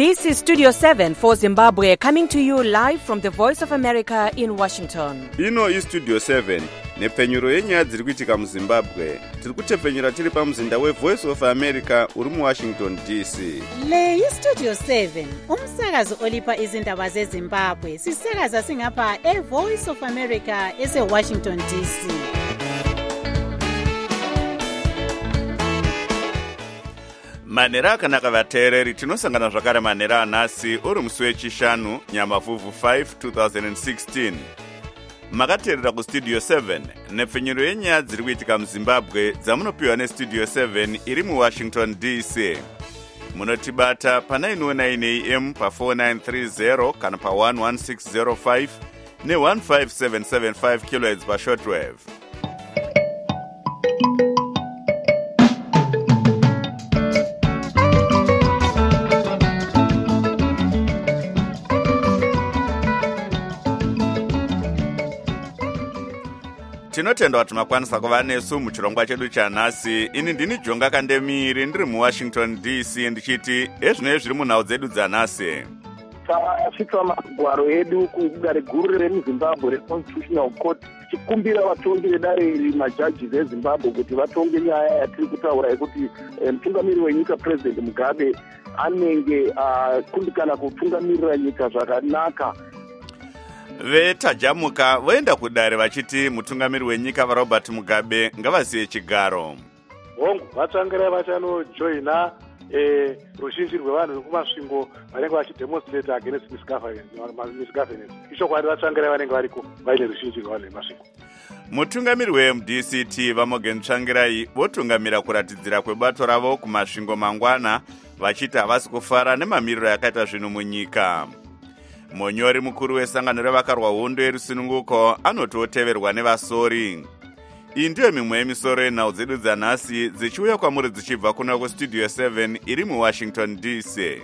This is Studio 7 for Zimbabwe, coming to you live from the Voice of America in Washington. Ino is Studio 7, nepfenyuro yenyaya dziri kuitika muZimbabwe. Tiri kutepfenyura tiri pamuzinda weVoice of America uri muWashington DC. Le iStudio 7, umsakazo olipa izindaba zeZimbabwe. Sisakaza singapha eVoice of America eseWashington DC. Manera akanaka vateereri, tinosangana zvakare manera anhasi uri musi wechishanu Nyamavhuvhu 5 2016. Makateerera kuStudio 7 nepfenyuro yenyaya dziri kuitika muZimbabwe dzamunopiwa neStudio 7 iri muWashington DC. Munotibata pa909 AM pa4930 kana pa11605 ne15775 kHz pashortwave. Tinotenda kuti makwanisa kuva nesu muchirongwa chedu chanhasi. Ini ndini Jonga Kandemiri ndiri muWashington DC ndichiti ezvino zviri munhau dzedu dzanhasi. Tasvika magwaro edu kudare guru remuZimbabwe reConstitutional Court tichikumbira vatongi vedare iri majaji veZimbabwe kuti vatonge nyaya yatiri kutaura yekuti mutungamiri wenyika President Mugabe anenge kundikana kutungamirira nyika zvakanaka. Vetajamuka voenda kudare vachiti mutungamiri wenyika vaRobert Mugabe ngavasiye chigaro. Hongu vatsvangira vachanojoina ruzhinji rwevanhu vekumasvingo vanenge vachidemonstrate against misgovernance. Ichokwadi vatsvangira vanenge variko vaine ruzhinji rwevanhu vemasvingo. Mutungamiri weMDCT Vamogen Tsvangirai votungamira kuratidzira kwebato ravo kumasvingo mangwana vachiti havasi kufara nemamiriro yakaita zvinhu munyika. Monyori mukuru wesangano revakarwa hondo yerusununguko anototeverwa nevasori. Iyi ndiyo mimwe yemisoro yenhau dzedu dzanhasi dzichiuya kwamuri dzichibva kuna kuStudio 7 iri muWashington DC.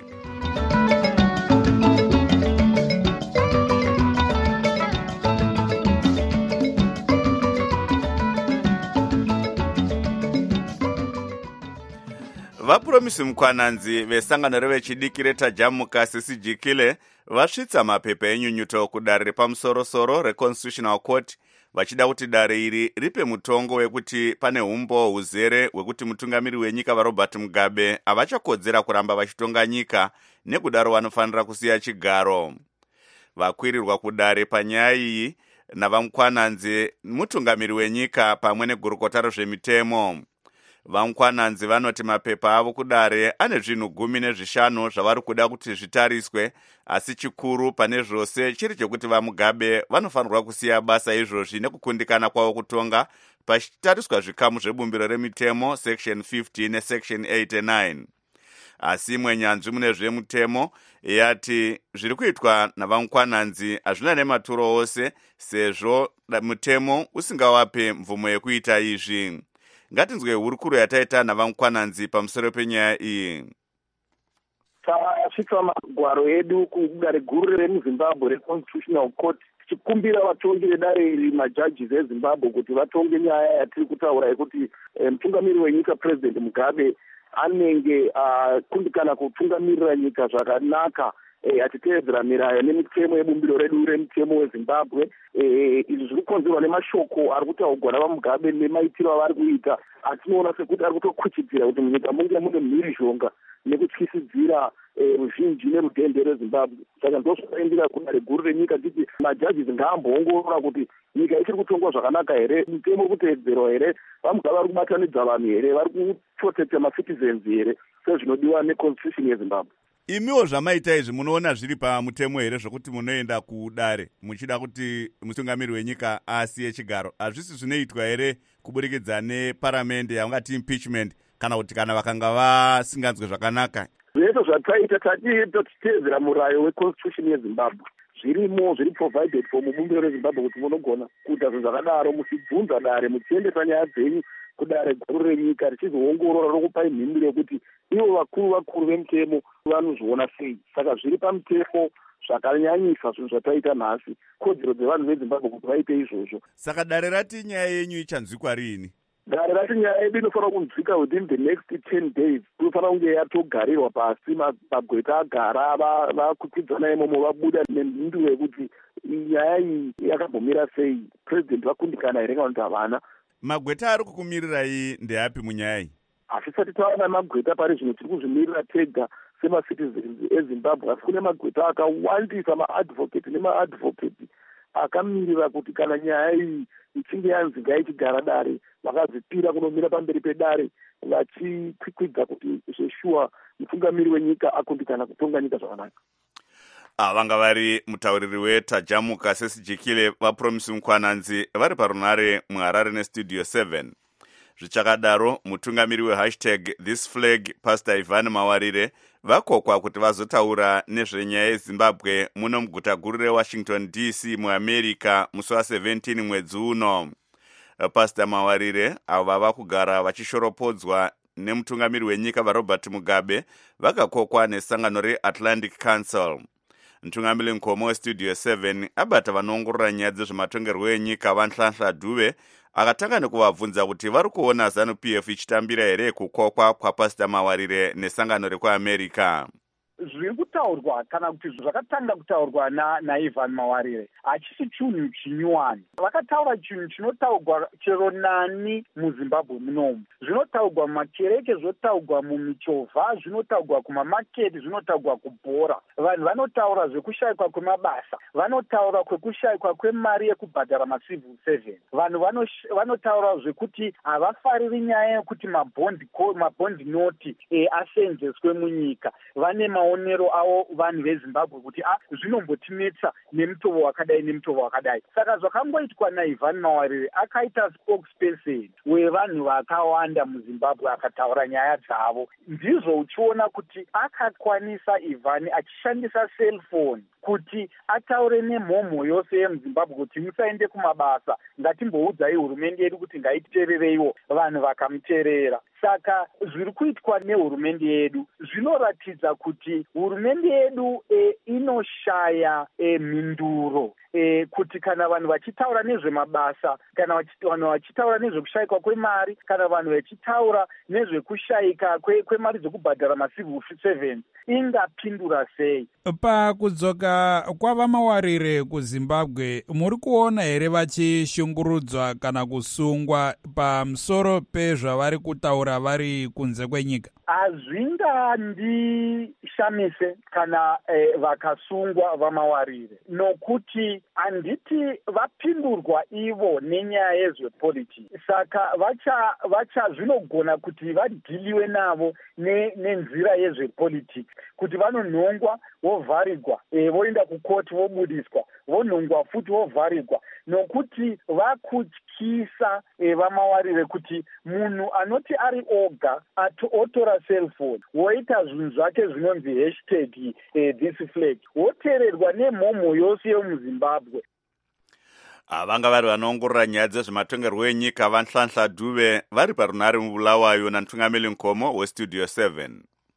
Vapuromisi mukwananzi vesangano revechidiki retajamuka CCG vasvitsa mapepa enyunyuto kudare repamusoro-soro reConstitutional Court vachida kuti dare iri ripe mutongo wekuti pane umbo huzere hwekuti mutungamiri wenyika vaRobert Mugabe havachakodzera kuramba vachitonga nyika nekudaro vanofanira kusiya chigaro. Vakwirirwa kudare panyaya iyi navamukwananzi mutungamiri wenyika pamwe negurukota rezvemitemo. Vamukwananzi vanoti mapepa avo kudare ane zvinhu 15 zvavari kuda kuti zvitariswe, asi chikuru pane zvose chiri chekuti vaMugabe vanofanirwa kusiya basa izvozvi nekukundikana kwavo kutonga pachitariswa zvikamu zvebumbiro remitemo section 50 nesection 89. Asi imwe nyanzvi mune zvemutemo yati zviri kuitwa navamukwananzi hazvina nematuro ose sezvo mutemo usingawape mvumo yekuita izvi. Ngatinzwe hurukuro yataita navamukwananzi pamusoro penyaya iyi. Tasvika magwaro edu kudare guru remuZimbabwe reConstitutional Court tichikumbira vatongi vedare iri majaji veZimbabwe kuti vatonge nyaya yatiri kutaura yekuti mutungamiri wenyika President Mugabe anenge kundikana kutungamirira nyika zvakanaka achiteedzera mirayo nemitemo yebumbiro redu remitemo weZimbabwe. Izvi zviri kukonzerwa nemashoko ari kutaurwa navaMugabe nemaitiro avari kuita. Atinoona sekuti ari kutokuchidzira kuti munyika munge mune mhirizhonga nekutyisidzira ruzhinji nerudende reZimbabwe. Saka ndozvakaendera kudare guru renyika titi majaji ngaamboongorora kuti nyika ichiri kutongwa zvakanaka here, mitemo kuteedzerwa here, vaMugabe vari kubatanidza vanhu here, vari kuprotecta macitizens here sezvinodiwa neconstitution yeZimbabwe. Imiwo zvamaita izvi munoona zviri pamutemo here zvokuti munoenda kudare muchida kuti mutungamiri wenyika asiye chigaro? Hazvisi zvinoitwa here kuburikidza neparamende yaungati impeachment, kana kuti kana vakanga vasinganzwe zvakanaka? Zvese zvataita tatiteedzera murayo weconstitution yeZimbabwe. Zvirimo zviri provided for mubumbiro reZimbabwe kuti munogona kuita zvinhu zvakadaro muchibvunza dare muchiendesa nyaya dzenyu kudare guru renyika richizoongorora rokupai mhinduro yekuti ivo vakuru vemutemo vanozviona sei. Saka zviri pamutemo zvakanyanyisa zvinhu zvataita nhasi, kodzero dzevanhu veZimbabwe kuti vaite izvozvo. Saka dare rati nyaya yenyu ichanzwikwa riini? gare racho nyaya yedu inofanira kunzwika within the next 10 days. Inofanira kunge yatogarirwa pasi, magweta agara, vakwikwidzana imomo, vabuda nemhinduro yekuti nyaya iyi yakambomira sei, president vakundikana here kana kuti havana. Magweta ari kukumirirai ndeapi munyaya iyi? Hatisati taona magweta pari zvino, tiri kuzvimirira tega semacitizens eZimbabwe, asi kune magweta akawandisa, maadvocate nemaadvocate akamirira kuti kana nyaya iyi ichinge yanzi ngaichigara dare, vakazvipira kunomira pamberi pedare vachikwikwidza kuti zveshuwa mutungamiri wenyika akundikana kutonga nyika zvakanaka. Vanga vari mutauriri weTajamuka Sesijikile vaPromisi Mukwananzi vari parunare muHarare neStudio 7. Zvichakadaro, mutungamiri we#ThisFlag Pastor Ivan Mawarire vakokwa kuti vazotaura nezvenyaya yeZimbabwe muno muguta guru reWashington DC muAmerica musi wa17 mwedzi uno. Pastor Mawarire avo vava kugara vachishoropodzwa nemutungamiri wenyika vaRobert Mugabe vakakokwa nesangano reAtlantic Council. Mutungamiri Nkomo weStudio 7 abata vanoongorora nyaya dzezvematongerwo enyika vaNhlanhla Dube akatanga nekuvabvunza kuti vari kuona ZANU-PF ichitambira here kukokwa kwaPastor Mawarire nesangano rekuAmerica. Zviri kutaurwa kana kuti zvakatanga kutaurwa naIvan Mawarire hachisi chinhu chinyuwani. Vakataura chinhu chinotaurwa chero nani muZimbabwe munomu. Zvinotaurwa mumakereke, zvinotaurwa mumichovha, zvinotaurwa kumamaketi, zvinotaurwa kubhora. Vanhu vanotaura zvekushayikwa kwemabasa, vanotaura kwekushayikwa kwemari yekubhadhara macivil servants. Vanhu vanotaura zvekuti havafariri nyaya yekuti mabhondi noti asenzeswe munyika. Vane maonero avo vanhu veZimbabwe kuti zvinombotinetsa nemutovo wakadai. Saka zvakangoitwa naIvan Mawarire, akaita spokesperson wevanhu vakawanda muZimbabwe, akataura nyaya dzavo. Ndizvo uchiona kuti akakwanisa Ivan achishandisa cellphone kuti ataure nemhomho yose yemuZimbabwe kuti musaende kumabasa, ngatimboudzai hurumende yedu kuti ngaititeerereiwo, vanhu vakamuteerera. Saka zviri kuitwa nehurumende yedu zvinoratidza kuti hurumende yedu inoshaya mhinduro, kuti kana vanhu vachitaura nezvemabasa, kana vanhu vachitaura nezvekushayikwa kwemari, kana vanhu vachitaura nezvekushayika kwemari dzekubhadhara macivil servants, ingapindura sei? Pakudzoka kwavaMawarire kuZimbabwe, muri kuona here vachishungurudzwa kana kusungwa pamusoro pezvavari kutaura vari kunze kwenyika? Hazvingandishamise kana vakasungwa vaMawarire, nokuti handiti vapindurwa ivo nenyaya yezvepolitiki. Saka zvinogona kuti vadhiliwe navo nenzira yezvepolitiki, kuti vanonhongwa vovharirwa, voenda kukoti vobudiswa, vonhongwa futi vovharirwa, nokuti vakutyisa vaMawarire kuti munhu anoti ari oga otora cellphone woita zvinhu zvake zvinonzi #ThisFlag woteererwa nemhomho yose yomuZimbabwe. Vanga vari vanoongorora nyaya dzezvematongerwo enyika vaNhlanhla Dube vari parunare muBulawayo namutungamiri Nkomo weStudio 7.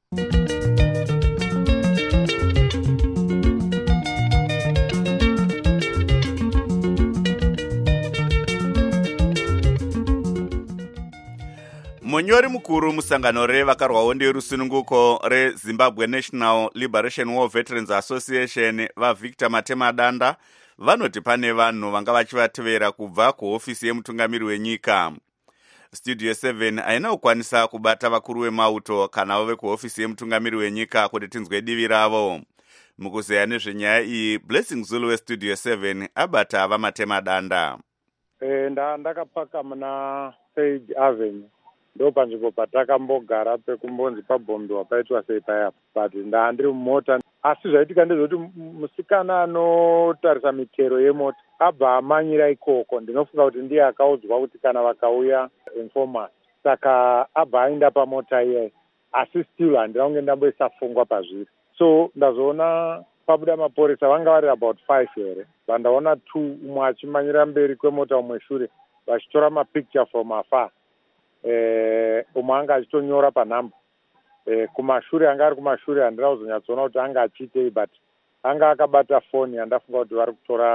Munyori mukuru musangano revakarwawo nderusununguko reZimbabwe National Liberation War Veterans Association vaVictor Matemadanda vanoti pane vanhu vanga vachivatevera kubva kuhofisi yemutungamiri wenyika. Studio 7 haina kukwanisa kubata vakuru vemauto kana vekuhofisi yemutungamiri wenyika kuti tinzwe divi ravo. Mukuzeya nezvenyaya iyi, Blessing Zulu weStudio 7 abata vaMatemadanda. Ndakapaka muna Sage Avenue. Ndo panzvimbo patakambogara pekumbonzi pabhombiwa paitwa sei paya, but ndandiri mumota. Asi zvaitika ndezvekuti musikana anotarisa mitero yemota abva amanyira ikoko. Ndinofunga kuti ndiye akaudzwa kuti kana vakauya informers, saka abva aenda pamota iye, asi still handina kunge ndamboisa fungwa pazviri. So ndazoona pabuda maporisa vanga vari about 5 here, vandaona 2, umwe achimanyira mberi kwemota, umwe shure, vachitora mapicture from afar. Umwe anga achitonyora panhamba. Kumashure anga ari kumashure handina kuzonyatsoona kuti anga achiitei, but anga akabata foni, handafunga kuti vari kutora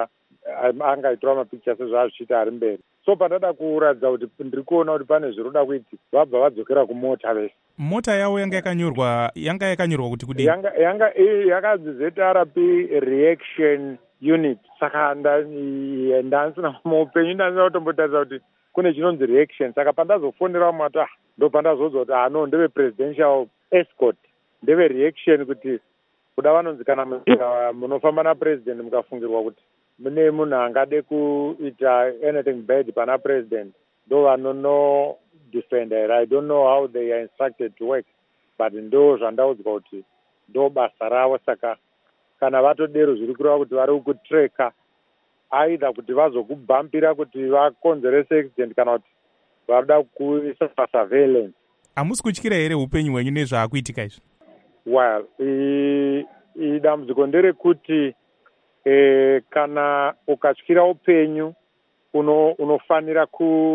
angaitora mapicture sezvaazvichiita ari mberi. So pandada kuratidza kuti ndiri kuona kuti pane zviri kuitika, vabva vadzokera kumota vese. Mota yavo yanga yakanyorwa kuti kudini? Yanga yakanzi ZRP reaction unit. Saka ndansina muupenyu ndansina kutombotarisa kuti kune chinonzi reaction. Saka pandazofonera mata ndo pandazodza kuti ndeve presidential escort, ndeve reaction, kuti kuda vanonzi kana munofamba napresident mukafungirwa kuti mune munhu angade kuita anything bad pana president, ndo vanono defender. I don't know how they are instructed to work, but ndo zvandaudzwa kuti ndo basa ravo. Saka kana vatodero zviri kureva kuti vari kutreka aidha kuti vazokubhampira kuti vakonzerese accident kana kuti varida kuisa pasurveillance. Hamusi kutyira here upenyu hwenyu nezvaakuitika izvi? Well, dambudziko nderekuti kana ukatyira upenyu unofanira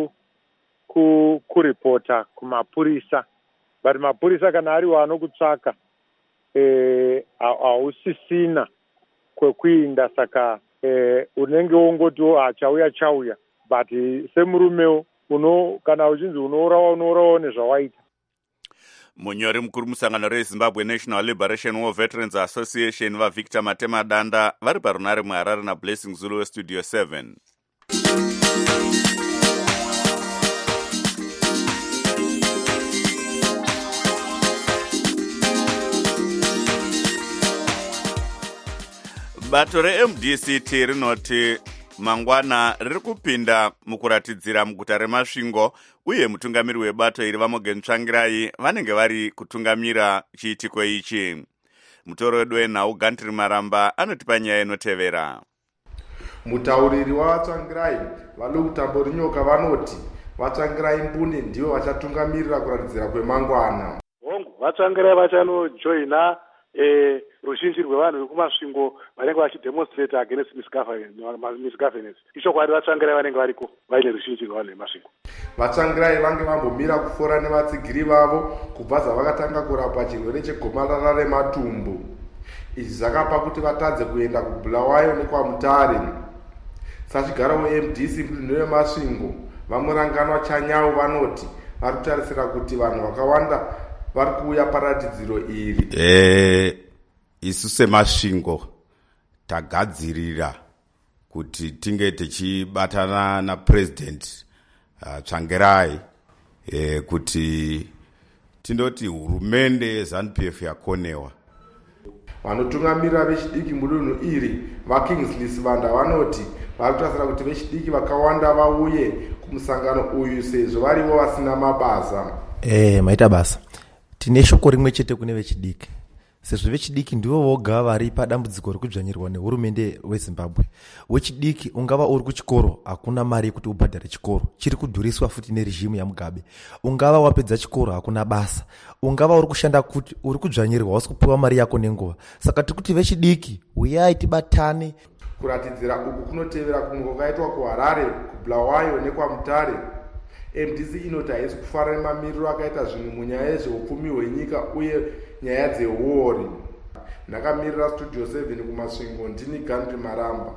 kuripota kumapurisa, but mapurisa kana ariwo anokutsvaka hausisina kwekuinda. Saka unenge wongoti chauya, but semurumewo kana uchinzi unourawo nezvawaita. Munyori mukuru musangano reZimbabwe National Liberation War Veterans Association vaVictor Matema Danda vari parunare muHarare naBlessing Zulu weStudio 7. Bato reMDCT rinoti mangwana riri kupinda mukuratidzira muguta reMasvingo, uye mutungamiri webato iri Vamogen Tsvangirai vanenge vari kutungamira chiitiko ichi. Mutoro wedu wenhau Gantri Maramba anotipa nyaya inotevera. Mutauriri waVatsvangirai vaLukutambo Rinyoka vanoti Vatsvangirai Mbune ndivo vachatungamirira kuratidzira kwemangwana. Hongu Vatsvangirai vachanojoina ruzhinji rwevanhu vekumasvingo vanenge vachidemonstrate against misgovernance. Ichokwadi Vatsvangirai vanenge variko vaine ruzhinji rwevanhu vemasvingo. Vatsvangirai vange vambomira kufora nevatsigiri vavo kubva zvavakatanga kurapa chirwere chegomarara rematumbu. Izvi zvakapa kuti vatadze kuenda kuBulawayo nekwaMutare. Sachigaro weMDC mudunhu remasvingo vamuranganwa Chanyau vanoti vari kutarisira kuti vanhu vakawanda vari kuuya paratidziro iri. Isu semasvingo tagadzirira kuti tinge tichibatana naPresident Tsvangirai kuti tindoti hurumende yeZANU-PF yakonewa. Vanotungamira vechidiki mudunhu iri vaKingsley Sibanda vanoti vari kutasira kuti vechidiki vakawanda vauye kumusangano uyu sezvo varivo vasina mabasa. Maita basa. Tine shoko rimwe chete kune vechidiki. Sezvo vechidiki ndivo voga vari padambudziko rekudzvanyirwa nehurumende weZimbabwe. Wechidiki ungava uri kuchikoro hakuna mari yekuti ubhadhare chikoro, chiri kudhuriswa futi nerejimu yaMugabe. Ungava wapedza chikoro hakuna basa. Ungava uri kushanda kuti uri kudzvanyirwa wasi kupiwa mari yako nenguva. Saka tikuti vechidiki uyai tibatane. Kuratidzira uku kunotevera kumwe kwakaitwa kuHarare, kuBulawayo nekwaMutare. MDC inoti haisi kufara nemamiriro akaita zvinhu munyaya yezveupfumi hwenyika uye nyaya dzeuori. Ndakamirira Studio 7 kumasvingo, ndini Gandhi Maramba.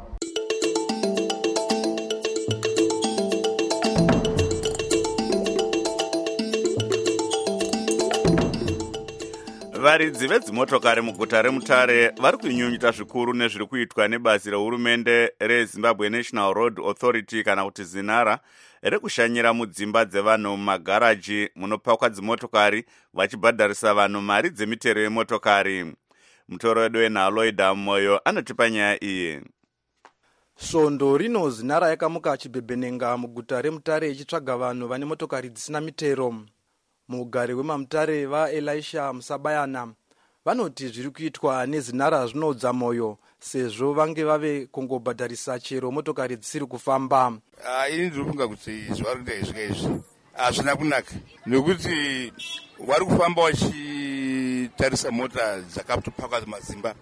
Varidzi vedzimotokari muguta reMutare vari kunyunyuta zvikuru nezviri kuitwa nebazi rehurumende reZimbabwe National Road Authority kana kuti ZINARA rekushanyira mudzimba dzevanhu mumagaraji munopakwa dzimotokari vachibhadharisa vanhu mari dzemitero yemotokari. Mutoro wedu wenhaloida Moyo anotipa nyaya iyi. Svondo rino ZINARA yakamuka chibhebhenenga muguta reMutare ichitsvaga vanhu vane motokari dzisina mitero. Mugari wemaMutare vaElisha Musabayana vanoti zviri kuitwa neZINARA zvinodza moyo sezvo vange vave kungobhadharisa chero motokari dzisiri kufamba. Ini ndiri kufunga kuti zvari kuita izvika izvi hazvina kunaka, nekuti vari kufamba vachitarisa mota dzakatopakwa mazimba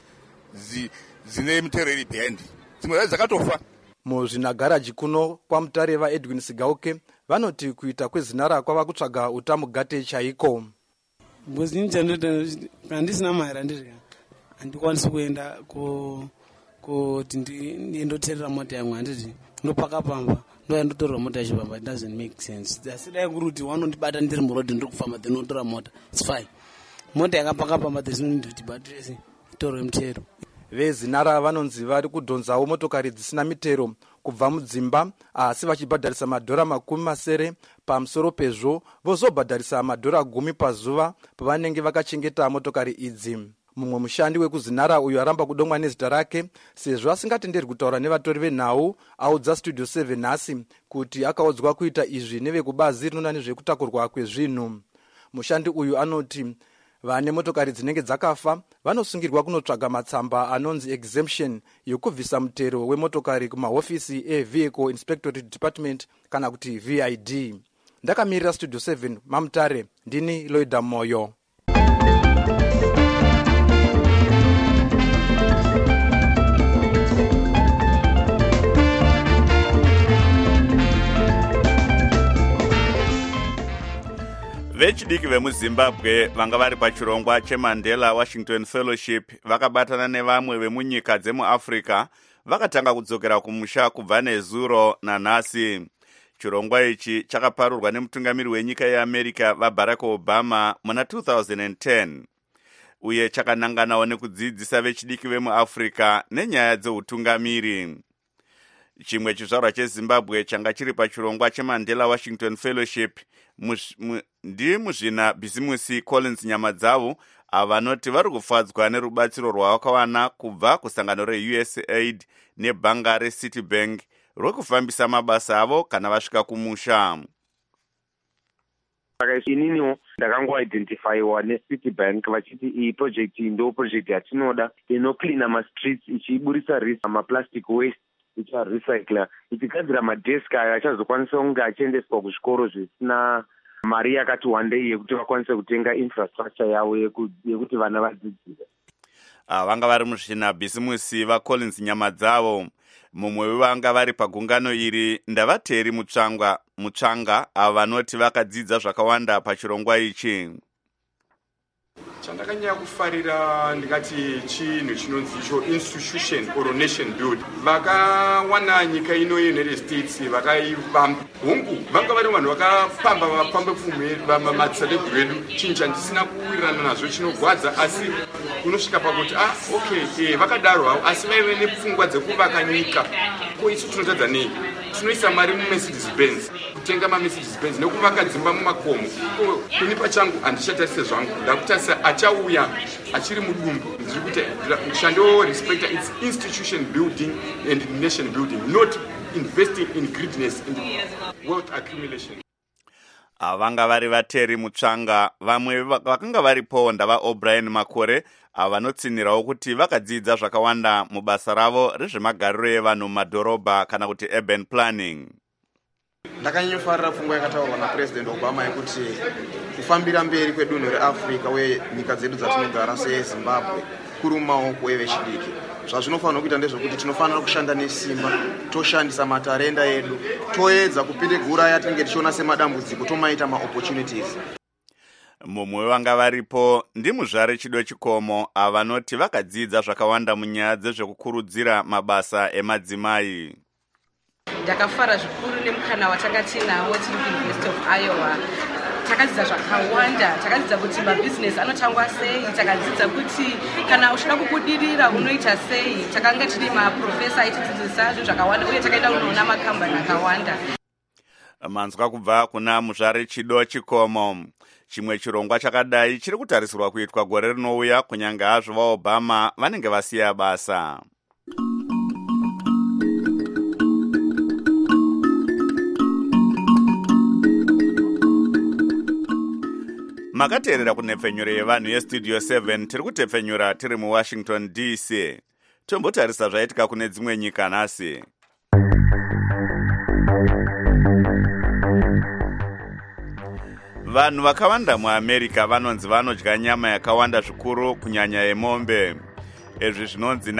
dzine mitero iri behind, dzimwe dzacho dzakatofa. Muzvinagaraji kuno kwaMutare vaEdwin Sigauke vanoti kuita kweZINARA kwava kutsvaga utamugate chaiko. Handisina mari, handikwanisi kuenda kuti ndindoterera mota yangu handiti ndopaka pamba ndoyandotorera mota yachipamba. It doesn't make sense. Asi dai kuti wanondibata ndiri murodhi ndiri kufamba then notora mota, it's fine. Mota yakapaka pamba there's no need kuti batirese toro mutero. Vezinara vanonzi vari kudhonzawo motokari dzisina mitero kubva mudzimba, asi vachibhadharisa madhora 10 pamusoro pezvo vozobhadharisa madhora 10 pazuva pavanenge vakachengeta motokari idzi. Mumwe mushandi wekuzinara uyu aramba kudomwa nezita rake sezvo asingatenderwi kutaura nevatori venhau audza Studio 7 nhasi kuti akaudzwa kuita izvi nevekubazi rinoona nezvekutakurwa kwezvinhu. Mushandi uyu anoti vane motokari dzinenge dzakafa vanosungirwa kunotsvaga matsamba anonzi exemption yokubvisa mutero wemotokari kumahofisi eVehicle Inspectorate Department kana kuti VID. Ndakamirira Studio 7 Mamutare, ndini Loida Moyo. Vechidiki vemuZimbabwe vanga vari pachirongwa cheMandela Washington Fellowship vakabatana nevamwe vemunyika dzemuAfrica vakatanga kudzokera kumusha kubva nezuro nanhasi. Chirongwa ichi chakaparurwa nemutungamiri wenyika yeAmerica vaBarack Obama muna 2010 uye chakananganawo nekudzidzisa vechidiki vemuAfrica nenyaya dzeutungamiri. Chimwe chizvarwa cheZimbabwe changa chiri pachirongwa cheMandela Washington Fellowship ndi muzvina bhizimusi Collins Nyamadzavo avanoti vari kufadzwa nerubatsiro rwavakawana kubva kusangano reUSAID nebhanga reCitibank rwekufambisa mabasa avo kana vasvika kumusha. Ininiwo ndakangoidentifyiwa neCitibank vachiti iyi project ndo project yatinoda inocleana mastreets ichiburisa risk maplastic waste icharecycla ichigadzira madesk ayo achazokwanisa kunge achiendeswa kuzvikoro zvisina mari yakati wandei yekuti vakwanise kutenga infrastructure yavo yekuti vana vadzidzire. Vanga vari muzvina bhizimusi vaCollins Nyamadzavo. Mumwe wevanga vari pagungano iri Ndavateri Mutsvanga ava vanoti vakadzidza zvakawanda pachirongwa ichi. Chandakanyanya kufarira ndikati chinhu chinonzi icho institution or nation building. Vakawana nyika ino yeUnited States vakaivamba hungu vanga vari vanhu vakapamba vapambe pfumwe vamamatsalegu edu chinhu chandisina kuwirirana nazvo chinogwadza asi unosvika pakuti okay vakadaro havo asi vaive nepfungwa dzekuvaka nyika. Ko isu tinotadza nei? Tinoisa mari muMercedes Benz kutenga maMercedes Benz nekuvaka dzimba mumakomo. Kuni pachangu handichatase zvangu ndakutarisa achauya achiri mudumbu ndiri kuti mushando respecta its institution building and nation building, not investing in greediness and wealth accumulation. Vanga vari vaTeri Mutsvanga. Vamwe vakanga varipo ndavaO'Brien Makore avanotsinirawo kuti vakadzidza zvakawanda mubasa ravo rezvemagariro evanhu mumadhorobha kana kuti urban planning. Ndakanyofarira pfungwa yakataurwa naPresident Obama yekuti kufambira mberi kwedunhu reAfrica uye nyika dzedu dzatinogara seZimbabwe kuri mumaoko evechidiki. Zvazvinofanira kuita ndezvekuti tinofanira kushanda nesimba, toshandisa matarenda edu, toedza kupinde gura yatinenge tichiona semadambudziko tomaita maopportunities. Mumwe vanga varipo ndimuzvare Chido Chikomo avanoti vakadzidza zvakawanda munyaya dzezvekukurudzira mabasa emadzimai. Ndakafara zvikuru nemukana watanga tinawo tiri kuUniversity of Iowa. Takadzidza zvakawanda, takadzidza kuti mabhizinesi anotangwa sei, takadzidza kuti kana uchida kubudirira unoita sei, takanga tiri maprofesa aitidzidzisa zvinhu zvakawanda uye takaenda kunoona makambani akawanda. Manzwa kubva kuna muzvare Chido Chikomo. Chimwe chirongwa chakadai chiri kutarisirwa kuitwa gore rinouya kunyange hazvo vaObama vanenge vasiya basa. Makateerera kunhepfenyuro yevanhu yeStudio 7 tiri kutepfenyura tiri muWashington DC. Tombotarisa zvaitika kune dzimwe nyika nhasi. Vanhu vakawanda muAmerica vanonzi vanodya nyama yakawanda zvikuru kunyanya yemombe. Izvi zvinonzi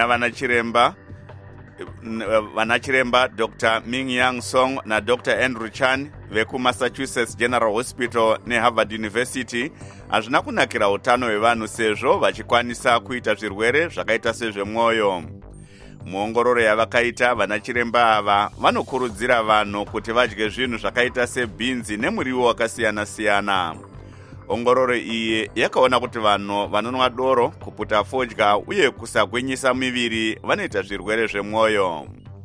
vana chiremba Dr. Ming Yang Song na Dr. Andrew Chan vekuMassachusetts General Hospital neHarvard University hazvina kunakira utano hwevanhu sezvo vachikwanisa kuita zvirwere zvakaita sezvemwoyo. muongororo yavakaita vana chiremba ava vanokurudzira vanhu kuti vadye zvinhu zvakaita sebhinzi nemuriwo wakasiyana-siyana. Ongororo iyi yakaona kuti vanhu vanonwa doro, kuputa fodya uye kusagwinyisa miviri vanoita zvirwere zvemwoyo.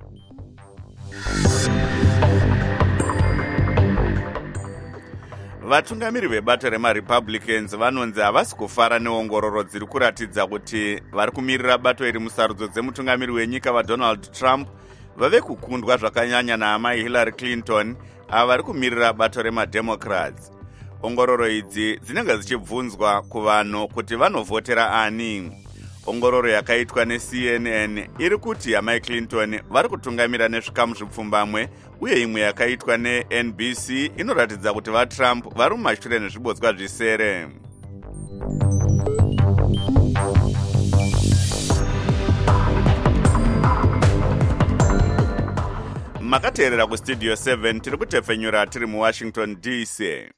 Vatungamiri vebato remaRepublicans vanonzi havasi kufara neongororo dziri kuratidza kuti vari kumirira bato iri musarudzo dzemutungamiri wenyika vaDonald Trump vave kukundwa zvakanyanya naamai Hillary Clinton ava vari kumirira bato remaDemocrats. Ongororo idzi dzinenge dzichibvunzwa kuvanhu kuti vanovhotera ani. Ongororo yakaitwa neCNN iri kuti amai Clinton vari kutungamira nezvikamu zvipfumbamwe, uye imwe yakaitwa neNBC inoratidza kuti vaTrump vari mumashure nezvibodzwa zvisere. Makateerera kustudio 7 tiri kutepfenyura tiri muWashington DC.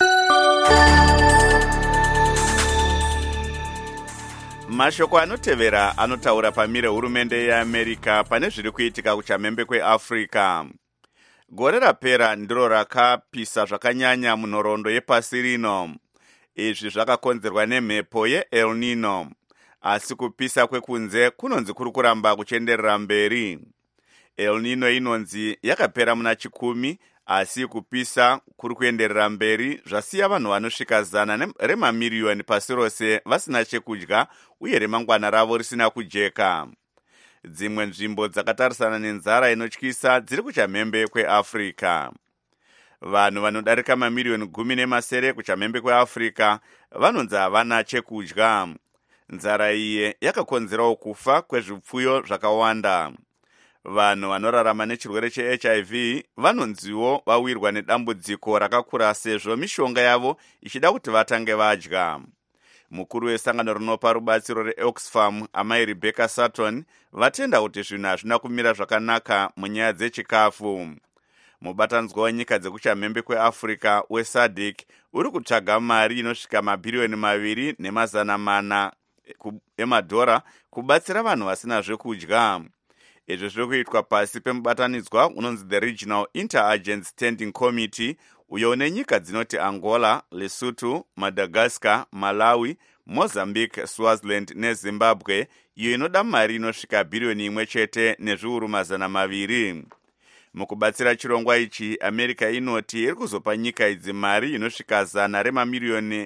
Mashoko anotevera anotaura pamire hurumende yeAmerica pane zviri kuitika kuchamhembe kweAfrica. Gore rapera ndiro rakapisa zvakanyanya munhoroondo yepasi rino. Izvi zvakakonzerwa nemhepo yeEl Nino. Asi kupisa kwekunze kunonzi kuri kuramba kuchenderera mberi. El Nino inonzi yakapera muna 10, asi kupisa kuri kuenderera mberi zvasiya vanhu vanosvika 100 remamiliyoni pasi rose vasina chekudya uye remangwana ravo risina kujeka. Dzimwe nzvimbo dzakatarisana nenzara inotyisa dziri kuchamhembe kweAfrica. Vanhu vanodarika mamiliyoni 10 kuchamhembe kweAfrica vanonzi havana chekudya. Nzara iyi yakakonzerawo kufa kwezvipfuyo zvakawanda. Vanhu vanorarama nechirwere cheHIV vanonziwo vawirwa nedambudziko rakakura sezvo mishonga yavo ichida kuti vatange vadya. Mukuru wesangano rinopa rubatsiro reOxfam amai Rebecca Sutton vatenda kuti zvinhu hazvina kumira zvakanaka munyaya dzechikafu. Mubatanidzwa wenyika dzekuchamhembe kweAfrica weSADC uri kutsvaga mari inosvika mabhiriyoni 2.4 emadhora kubatsira vanhu vasina zvekudya. Izvi zviri kuitwa pasi pemubatanidzwa unonzi the Regional Inter-Agent Standing Committee uyo une nyika dzinoti Angola, Lesotho, Madagascar, Malawi, Mozambique, Swaziland neZimbabwe, iyo inoda mari inosvika bhiriyoni 1 nezviuru 200. Mukubatsira chirongwa ichi, America inoti iri kuzopa nyika idzi mari inosvika 100 remamiliyoni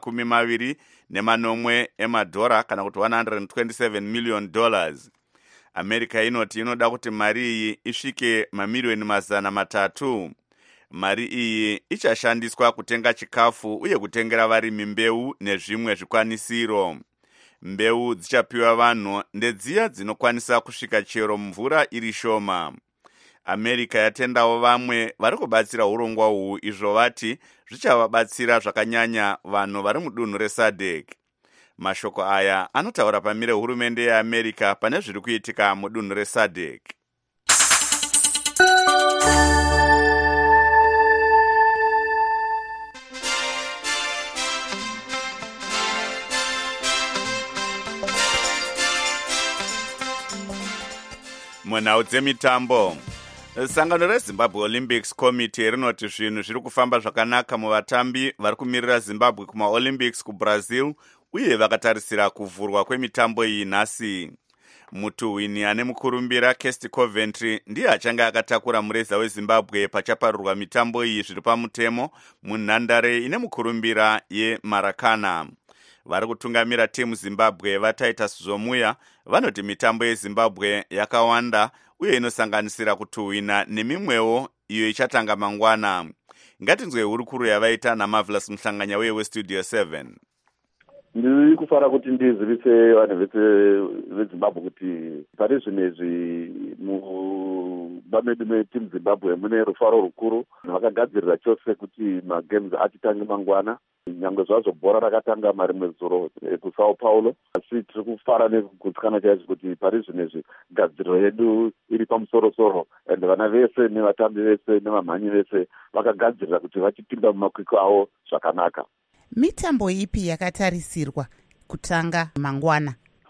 ne20 emadhora kana kuti $127 million. America inoti inoda kuti mari iyi isvike mamiliyoni 300. Mari iyi ichashandiswa kutenga chikafu uye kutengera varimi mbeu nezvimwe zvikwanisiro. Mbeu dzichapiwa vanhu ndedziya dzinokwanisa kusvika chero mvura iri shoma. America yatendawo vamwe vari kubatsira urongwa uhu izvo vati zvichavabatsira zvakanyanya vanhu vari mudunhu reSADC. Mashoko aya anotaura pamire hurumende yeAmerica pane zviri kuitika mudunhu reSADC. Munhau dzemitambo, sangano reZimbabwe Olympics Committee rinoti zvinhu zviri kufamba zvakanaka muvatambi vari kumirira Zimbabwe kumaOlympics kuBrazil uye vakatarisira kuvhurwa kwemitambo iyi nhasi. Mutuhwini ane mukurumbira Kirsty Coventry ndiye achange akatakura mureza weZimbabwe pachaparurwa mitambo iyi zviri pamutemo munhandare ine mukurumbira yeMaracana. Vari kutungamira timu Zimbabwe vaTitus Zomuya vanoti mitambo yeZimbabwe yakawanda uye inosanganisira kutuhwina nemimwewo iyo ichatanga mangwana. Ngatinzwe hurukuru yavaita naMarvelous Mhlanganya weStudio 7. Ndiri kufara kuti ndizivise vanhu vese veZimbabwe kuti pari zvinezvi mubamedu metimu Zimbabwe mune rufaro rukuru. Vakagadzirira chose kuti magames achitange mangwana. Nyangwe zvazvo bhora rakatanga marimwe zuro kuSao Paulo, asi tiri kufara nekugutsikana chaizvo kuti pari zvinezvi gadziriro yedu iri pamusoro-soro, ende vana vese nevatambi vese nevamhanyi vese vakagadzirira kuti vachipinda mumakwikwi avo zvakanaka. Mitambo ipi yakatarisirwa kutanga mangwana?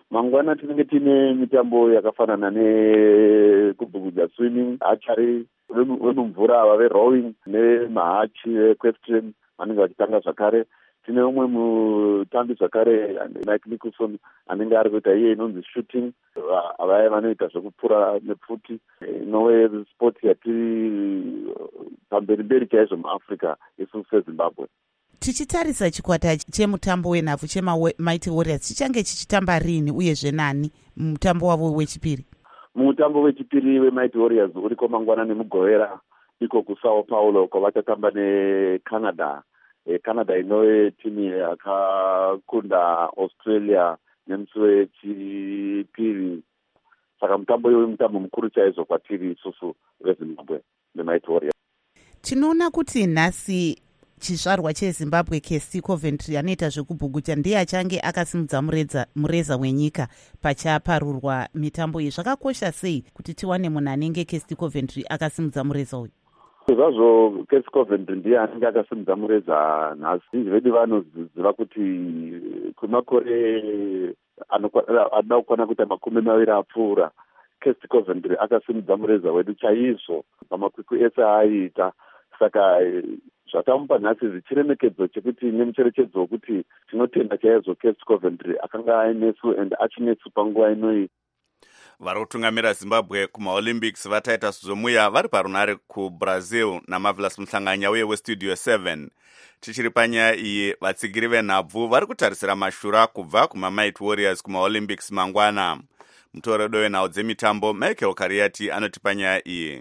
mangwana tinenge tine mitambo yakafanana nekubhugudza swimming, archery, vemumvura vave rowing nemahachi equestrian vanenge vachitanga zvakare. Tine umwe mutambi zvakare Mike Nicholson anenge ari kuita iye inonzi shooting, vaya vanoita zvekupfura nepfuti. Inowe sport yatiri pamberi chaizvo muAfrica isusu seZimbabwe. Tichitarisa chikwata chemutambo wenhabvu chemaMighty Warriors chichange chichitamba rini uyezve nani mutambo wavo wechipiri? Mutambo wechipiri weMighty Warriors uriko mangwana nemugovera iko kuSao Paulo kwavachatamba neCanada. Canada inove timu yakakunda Australia nemusi wechipiri. Saka mutambo uyu mutambo mukuru chaizvo kwatiri isusu veZimbabwe neMighty Warriors. Tinoona kuti nhasi chizvarwa cheZimbabwe Casey Coventry anoita zvekubhukuta ndiye achange akasimudza mureza wenyika pachaparurwa mitambo iyi. Zvakakosha sei kuti tiwane munhu anenge Casey Coventry akasimudza mureza uyu? Zvazvo Casey Coventry ndiye anenge akasimudza mureza nhasi. Vinji vedu vanoziva kuti kumakore anoda kukwana kuita 20 apfuura Casey Coventry akasimudza mureza wedu chaizvo pamakwikwi ese aiita. Saka zvatamupa nhasi zvichiremekedzo chekuti nemucherechedzo wekuti tinotenda chaizvo Casey Coventry akanga ainesu and achinesu panguva inoyi. Vari kutungamira Zimbabwe kumaolympics vataita Suzomuya vari parunare kuBrazil naMarvelous Muhlanganya uye weStudio 7. Tichiri panyaya iyi, vatsigiri venhabvu vari kutarisira mashura kubva kumaMighty Warriors kumaolympics mangwana. Mutoredo wenhau dzemitambo Michael Kariati anoti panyaya iyi.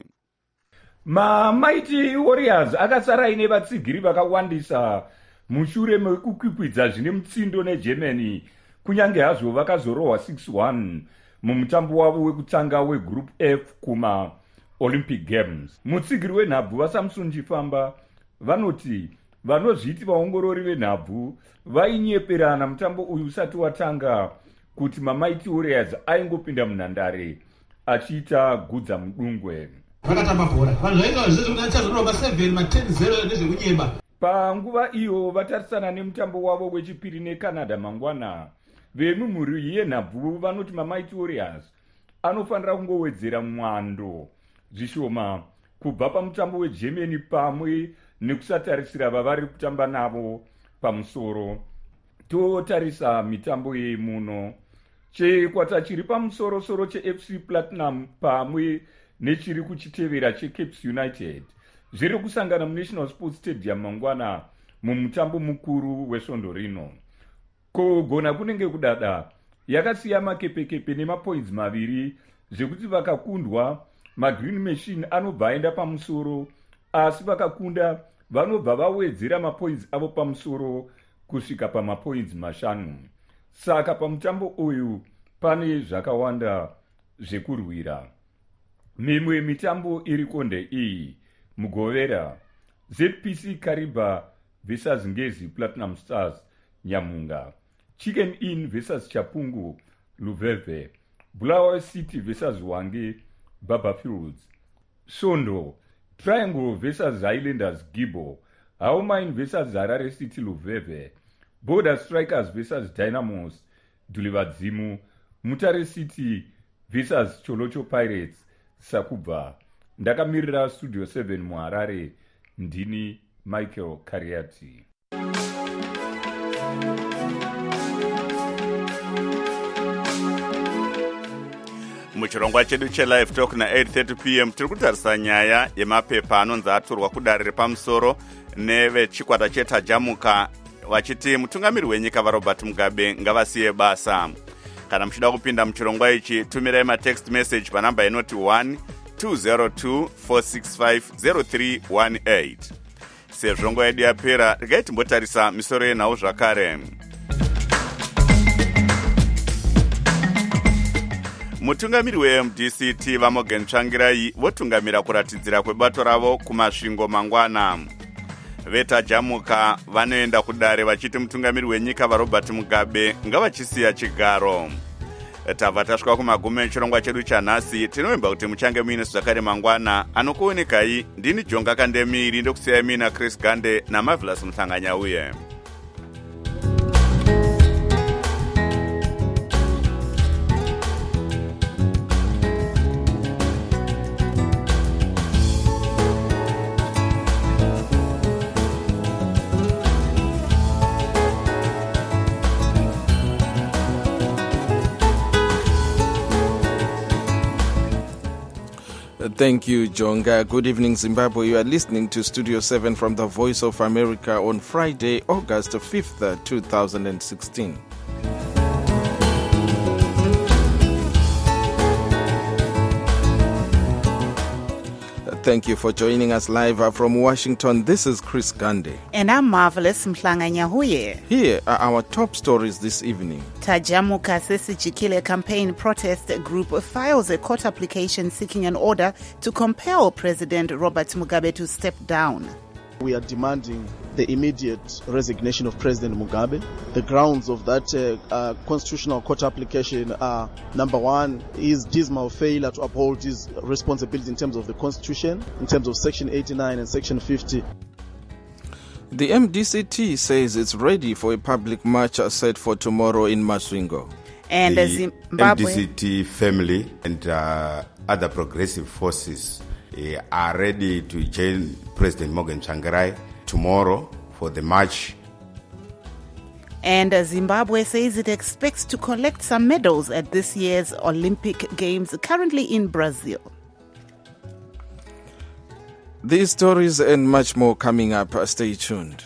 MaMighty Warriors akasara aine vatsigiri vakawandisa mushure mekukwikwidza zvine mutsindo neGermany, kunyange hazvo vakazorohwa 6-1 mumutambo wavo wekutanga weGroup F kumaOlympic Games. Mutsigiri wenhabvu vaSamson Chifamba vanoti vanozviti vaongorori venhabvu vainyeperana mutambo uyu usati watanga kuti maMighty Warriors aingopinda munhandare achiita gudza mudungwe. Vakatamba bhora. Vanhu vainga zvezvo kuti achazorova 7 ma10-0 nezvekunyemba. Panguva iyo vatarisana nemutambo wavo wechipiri neCanada mangwana. Vemumhuri yenhabvu vanoti maMighty Warriors anofanira kungowedzera mwando zvishoma kubva pamutambo weGermany pamwe nekusatarisira vavari kutamba navo pamusoro. Totarisa mitambo yemuno. Chikwata chiri pamusoro-soro cheFC Platinum pamwe nechiri kuchitevera cheCapes United zviri kusangana muNational Sports Stadium mangwana mumutambo mukuru wesvondo rino. Kogona kunenge kudada yakasiya makepekepe nemapoints maviri zvekuti vakakundwa maGreen Machine anobva aenda pamusoro, asi vakakunda vanobva vawedzera mapoints avo pamusoro kusvika pamapoints 5. Saka pamutambo uyu pane zvakawanda zvekurwira. Mimwe mitambo iri konde iyi mugovera ZPC Kariba vs Ngezi Platinum Stars Nyamunga, Chicken Inn vs Chapungu Luveve, Bulawayo City vs Wange Baba Fields, Sondo Triangle vs Highlanders Gibo, Haumine vs Harare City Luveve, Border Strikers vs Dynamos Dulivadzimu, Mutare City vs Cholocho Pirates Sakubva. Ndakamirira Studio 7 muHarare, ndini Michael Kariati. Muchirongwa chedu chelive talk na 8:30 p.m. tiri kutarisa nyaya yemapepa anonzi aturwa kudare repamusoro nevechikwata chetajamuka vachiti mutungamiri wenyika vaRobert Mugabe ngavasiye basa. Kana muchida kupinda muchirongwa ichi, tumirai matext message panamba inoti 1-202-465-0318. Sezvo nguva yedu yapera, regai timbotarisa misoro yenhau zvakare. Mutungamiri weMDCT vaMorgan Tsvangirai votungamira kuratidzira kwebato ravo kumasvingo mangwana. Vetajamuka vanoenda kudare vachiti mutungamiri wenyika vaRobert Mugabe ngavachisiya chigaro. Tabva tasvika kumagumi echirongwa chedu chanhasi. Tinovimba kuti muchange muine zvakare mangwana. Anokuonekai ndini Jonga Kandemiri, ndokusiyai mina Chris Gande naMarvelous Muhlanganya uye. Thank you, Jonga. Good evening, Zimbabwe. You are listening to Studio 7 from the Voice of America on Friday, August 5th, 2016. Thank you for joining us live from Washington. This is Chris Gandhi. And I'm Marvelous Mhlanga Nyahuye. Here are our top stories this evening. Tajamuka Sesijikile campaign protest group files a court application seeking an order to compel President Robert Mugabe to step down. We are demanding the immediate resignation of President Mugabe. The grounds of that constitutional court application are, number one, his dismal failure to uphold his responsibility in terms of the Constitution, in terms of Section 89 and Section 50. The MDCT says it's ready for a public march set for tomorrow in Masvingo. And the Zimbabwe MDCT family and other progressive forces are ready to join President Morgan Tsvangirai tomorrow for the march. And Zimbabwe says it expects to collect some medals at this year's Olympic Games, currently in Brazil. These stories and much more coming up. Stay tuned.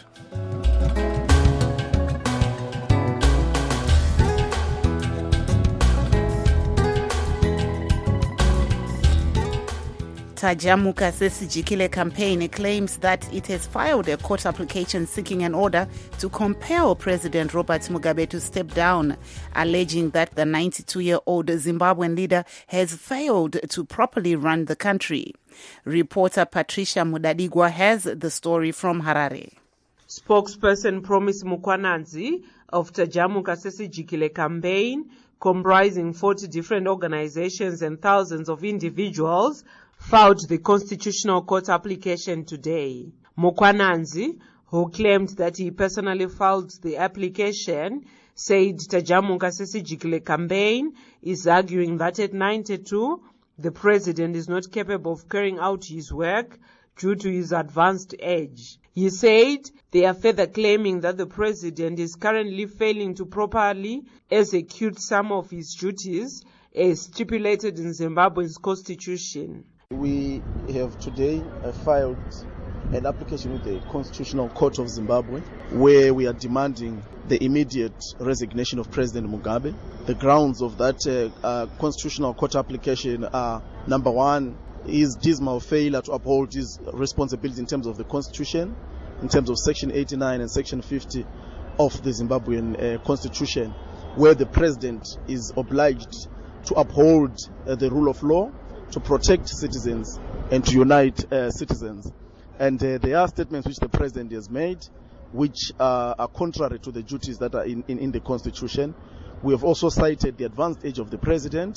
Tajamuka Sesijikile campaign claims that it has filed a court application seeking an order to compel President Robert Mugabe to step down, alleging that the 92-year-old Zimbabwean leader has failed to properly run the country. Reporter Patricia Mudadigwa has the story from Harare. Spokesperson Promise Mukwananzi of Tajamuka Sesijikile campaign, comprising 40 different organizations and thousands of individuals, filed the Constitutional Court application today. Mukwananzi, who claimed that he personally filed the application, said Tajamuka Sesijikile campaign is arguing that at 92, the president is not capable of carrying out his work due to his advanced age. He said they are further claiming that the president is currently failing to properly execute some of his duties as stipulated in Zimbabwe's constitution. We have today filed an application with the Constitutional Court of Zimbabwe where we are demanding the immediate resignation of President Mugabe. The grounds of that Constitutional Court application are, number one, his dismal failure to uphold his responsibility in terms of the Constitution, in terms of Section 89 and Section 50 of the Zimbabwean Constitution, where the president is obliged to uphold the rule of law, to protect citizens and to unite citizens. And there are statements which the president has made which are contrary to the duties that are in the Constitution. We have also cited the advanced age of the president,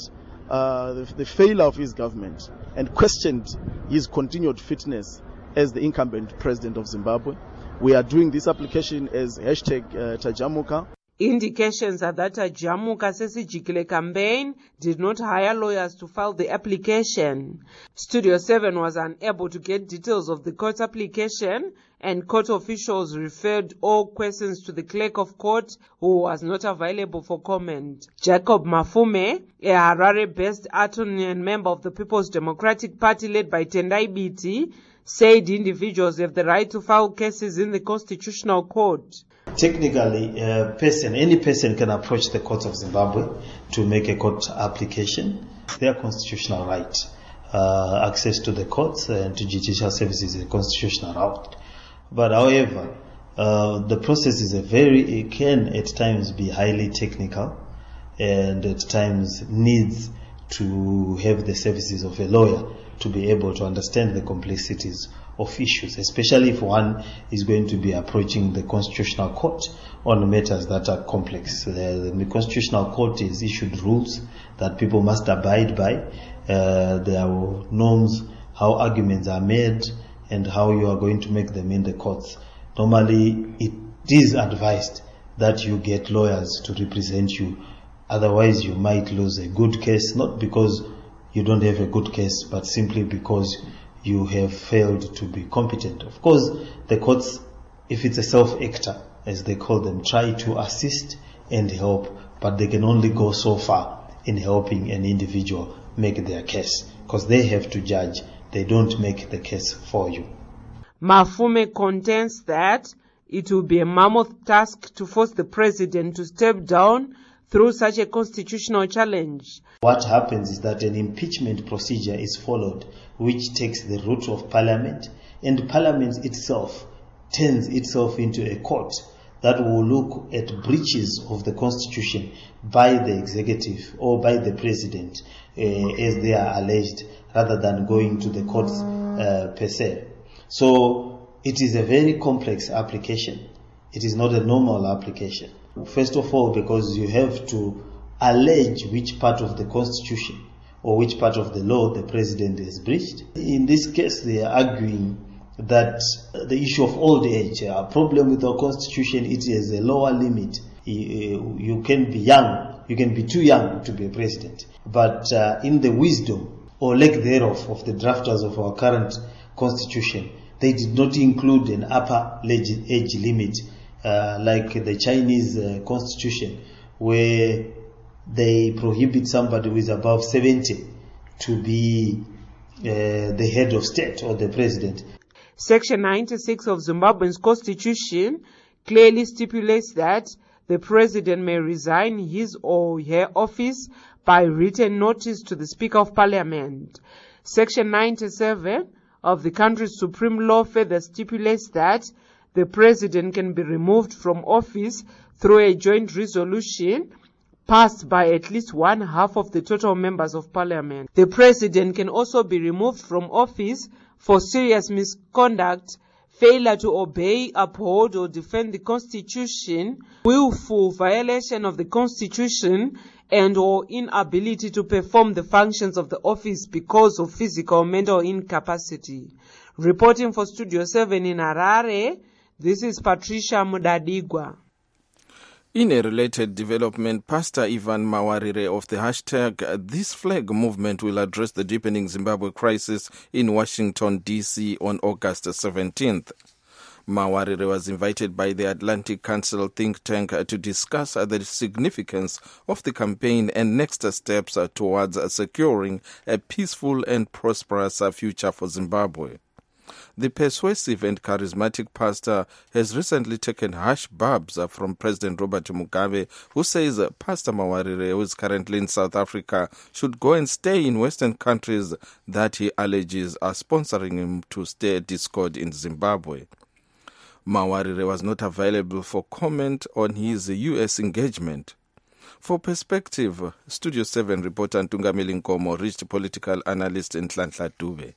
the failure of his government, and questioned his continued fitness as the incumbent president of Zimbabwe. We are doing this application as #Tajamuka. Indications are that Tajamuka Sesijikile campaign did not hire lawyers to file the application. Studio 7 was unable to get details of the court application, and court officials referred all questions to the clerk of court, who was not available for comment. Jacob Mafume, a Harare-based attorney and member of the People's Democratic Party led by Tendai Biti, said individuals have the right to file cases in the Constitutional Court. Technically, any person can approach the court of Zimbabwe to make a court application. Their constitutional right. Access to the courts and to judicial services is a constitutional right. But however, the process it can at times be highly technical, and at times needs to have the services of a lawyer to be able to understand the complexities of issues, especially if one is going to be approaching the Constitutional Court on matters that are complex. The Constitutional Court has issued rules that people must abide by. There are norms, how arguments are made, and how you are going to make them in the courts. Normally, it is advised that you get lawyers to represent you. Otherwise, you might lose a good case, not because you don't have a good case, but simply because you have failed to be competent. Of course, the courts, if it's a self-actor, as they call them, try to assist and help, but they can only go so far in helping an individual make their case. because they have to judge. They don't make the case for you. Mafume contends that it will be a mammoth task to force the president to step down through such a constitutional challenge. What happens is that an impeachment procedure is followed, which takes the route of parliament, and parliament itself turns itself into a court that will look at breaches of the constitution by the executive or by the president as they are alleged, rather than going to the courts per se. So it is a very complex application. It is not a normal application. First of all, because you have to allege which part of the constitution or which part of the law the president has breached. In this case, they are arguing that the issue of old age, a problem with our constitution, it is a lower limit. You can be young, you can be too young to be a president. But in the wisdom or lack thereof of the drafters of our current constitution, they did not include an upper age limit like the Chinese constitution, where they prohibit somebody who is above 70 to be the head of state or the president. Section 96 of Zimbabwe's constitution clearly stipulates that the president may resign his or her office by written notice to the Speaker of Parliament. Section 97 of the country's supreme law further stipulates that the president can be removed from office through a joint resolution passed by at least 1/2 of the total members of parliament. The president can also be removed from office for serious misconduct, failure to obey, uphold, or defend the constitution, willful violation of the constitution, and or inability to perform the functions of the office because of physical or mental incapacity. Reporting for Studio 7 in Harare, this is Patricia Mudadigwa. In a related development, Pastor Ivan Mawarire of the hashtag This Flag movement will address the deepening Zimbabwe crisis in Washington, D.C. on August 17th. Mawarire was invited by the Atlantic Council think tank to discuss the significance of the campaign and next steps towards securing a peaceful and prosperous future for Zimbabwe. The persuasive and charismatic pastor has recently taken harsh barbs from President Robert Mugabe, who says Pastor Mawarire, who is currently in South Africa, should go and stay in Western countries that he alleges are sponsoring him to stir discord in Zimbabwe. Mawarire was not available for comment on his U.S. engagement. For perspective, Studio 7 reporter Ntungamili Nkomo reached political analyst Nhlanhla Dube.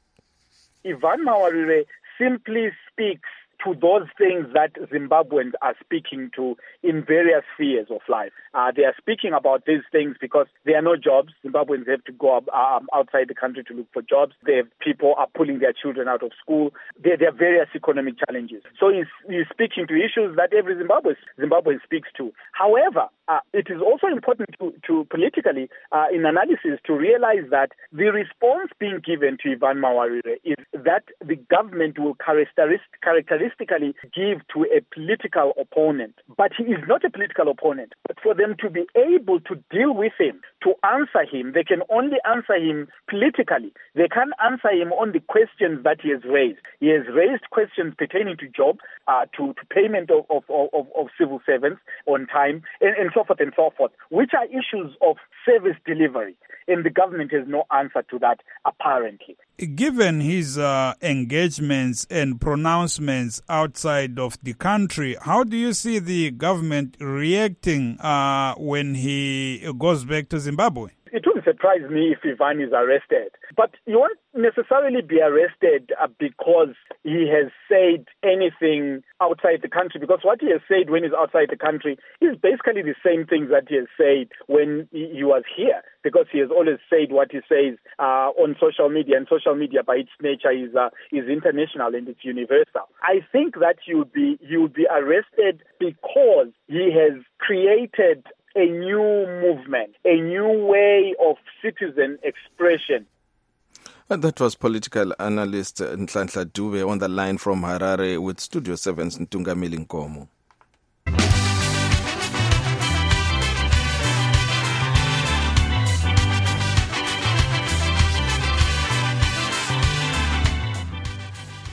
Ivan Mawarire simply speaks to those things that Zimbabweans are speaking to in various spheres of life. They are speaking about these things because there are no jobs. Zimbabweans have to go outside the country to look for jobs. People are pulling their children out of school. There are various economic challenges. So he's speaking to issues that every Zimbabwean speaks to. However, it is also important to politically, in analysis, to realize that the response being given to Ivan Mawarire is that the government will characteristically give to a political opponent. But he is not a political opponent. But for them to be able to deal with him, to answer him, they can only answer him politically. They can't answer him on the questions that he has raised. He has raised questions pertaining to jobs, to payment of civil servants on time, and so forth and so forth, which are issues of service delivery. And the government has no answer to that, apparently. Given his engagements and pronouncements outside of the country, how do you see the government reacting when he goes back to Zimbabwe? It wouldn't surprise me if Ivan is arrested. But he won't necessarily be arrested because he has said anything outside the country. Because what he has said when he's outside the country is basically the same things that he has said when he was here. Because he has always said what he says on social media. And social media, by its nature, is international and it's universal. I think that he would be arrested because he has created a new movement, a new way of citizen expression. That was political analyst Nhlanhla Dube on the line from Harare with Studio 7's Ntungamili Nkomo.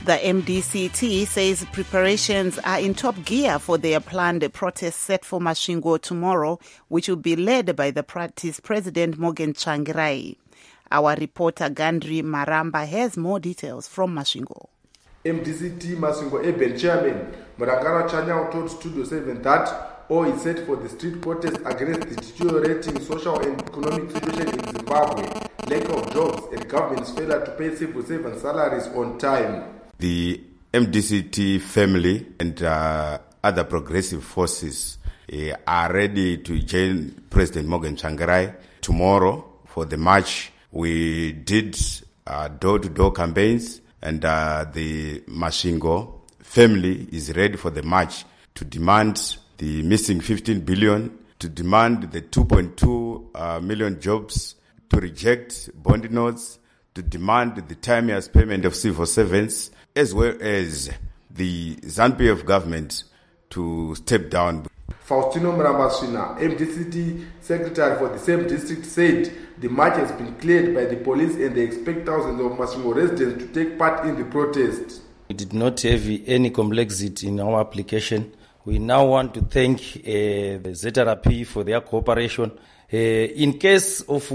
The MDCT says preparations are in top gear for their planned protest set for Masvingo tomorrow, which will be led by the party's president Morgan Tsvangirai. Our reporter Gandri Maramba has more details from Masvingo. MDCT Masvingo Urban Chairman Murangana Chanyao told Studio 7 that all is set for the street protest against the deteriorating social and economic situation in Zimbabwe, lack of jobs, and government's failure to pay civil servants salaries on time. The MDCT family and other progressive forces are ready to join President Morgan Tsvangirai tomorrow for the march. We did door-to-door campaigns, and the Masvingo family is ready for the march to demand the missing 15 billion, to demand the 2.2 million jobs, to reject bond notes, to demand the timeous payment of civil servants, as well as the ZANU-PF government to step down. Faustino Mrambasvina, MDCT secretary for the same district, said the march has been cleared by the police and they expect thousands of Masvingo residents to take part in the protest. We did not have any complexity in our application. We now want to thank the ZRP for their cooperation. In case of